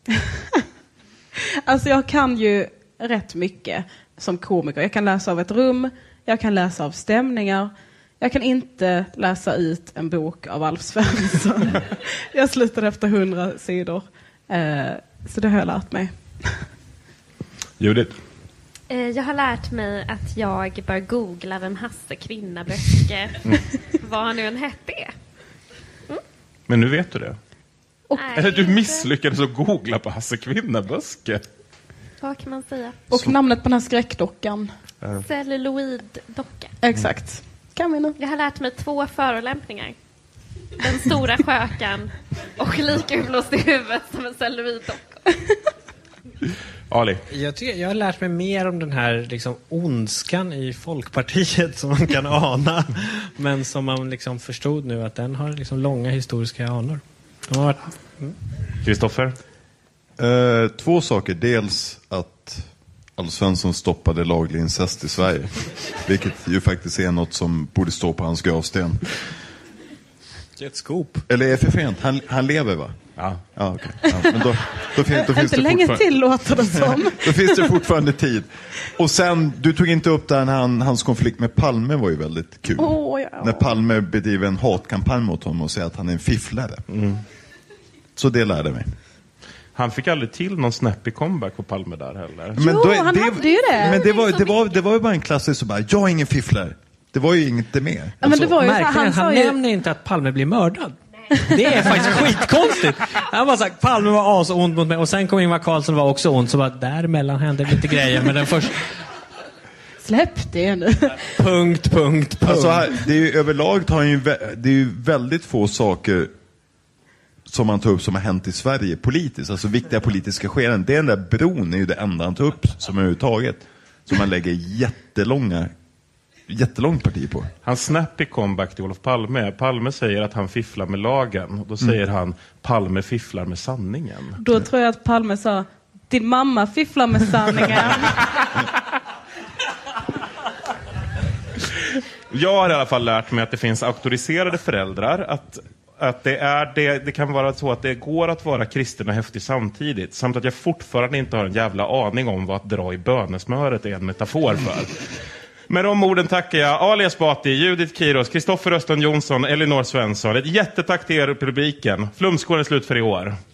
alltså jag kan ju rätt mycket som komiker. Jag kan läsa av ett rum, jag kan läsa av stämningar. Jag kan inte läsa ut en bok av Alf Svensson. Jag slutade efter hundra sidor. Eh, så det har jag lärt mig. Judith? Jag har lärt mig att jag bör googla vem Hasse Kvinnaböske mm. vad han nu än hette. Mm. Men nu vet du det. Och, Eller du misslyckades att googla på Hasse Kvinnaböske. Vad kan man säga? Och Så. namnet på den här skräckdockan. Uh. Celluloiddocka. Exakt. Kan vi nu? Jag har lärt mig två förolämpningar. Den stora skökan och lika uppblåst i huvudet som en celluloiddocka. Ali. Jag, tycker, jag har lärt mig mer om den här liksom, ondskan i Folkpartiet som man kan ana. Men som man liksom förstod nu att den har liksom långa historiska anor. Kristoffer? Mm. Eh, två saker. Dels att Alf Svensson stoppade laglig incest i Sverige. Vilket ju faktiskt är något som borde stå på hans gravsten. Det är ett skop. Eller är det för fint? Han, han lever va? Ja. Ja, okay. Ja, men då, då finns, då finns inte det länge till låter det som. Då finns det fortfarande tid. Och sen, du tog inte upp där när han, hans konflikt med Palme var ju väldigt kul. Oh, ja. När Palme bedriver en hatkampanj mot honom och säger att han är en fifflare. Mm. Så det lärde mig. Han fick aldrig till någon snappy comeback på Palme där heller. Men jo, då, han det, hade ju det. Men det var, det var, det var ju bara en klassisk så bara, jag är ingen fifflare. Det var ju inte mer. Ja, men det var ju så, han, han, han ju... nämner inte att Palme blir mördad. Det är faktiskt skitkonstigt. Han bara sagt, Palme var as ont mot mig. Och sen kom Ingvar Carlsson var också ont. Så bara, däremellan hände lite grejer. Men den första... Släpp det nu. Punkt, punkt, punkt. Alltså, här, det är ju, överlag tar ju, det är ju väldigt få saker som man tar upp som har hänt i Sverige politiskt. Alltså viktiga politiska skeden. Det är den där bron är ju det enda han tar upp som överhuvudtaget. Som man lägger jättelånga jättelångt parti på. Han snappy comeback till Olof Palme. Palme säger att han fifflar med lagen. Och då säger mm. han, Palme fifflar med sanningen. Då tror jag att Palme sa, din mamma fifflar med sanningen. Jag har i alla fall lärt mig att det finns auktoriserade föräldrar. Att, att det, är det, det kan vara så att det går att vara kristen och häftig samtidigt. Samt att jag fortfarande inte har en jävla aning om vad att dra i bönesmöret är en metafor för. Med de orden tackar jag Ali Esbati, Judith Kiros, Kristoffer Öston Jonsson, Elinor Svensson. Ett jättetack till er publiken. Flumskål är slut för i år.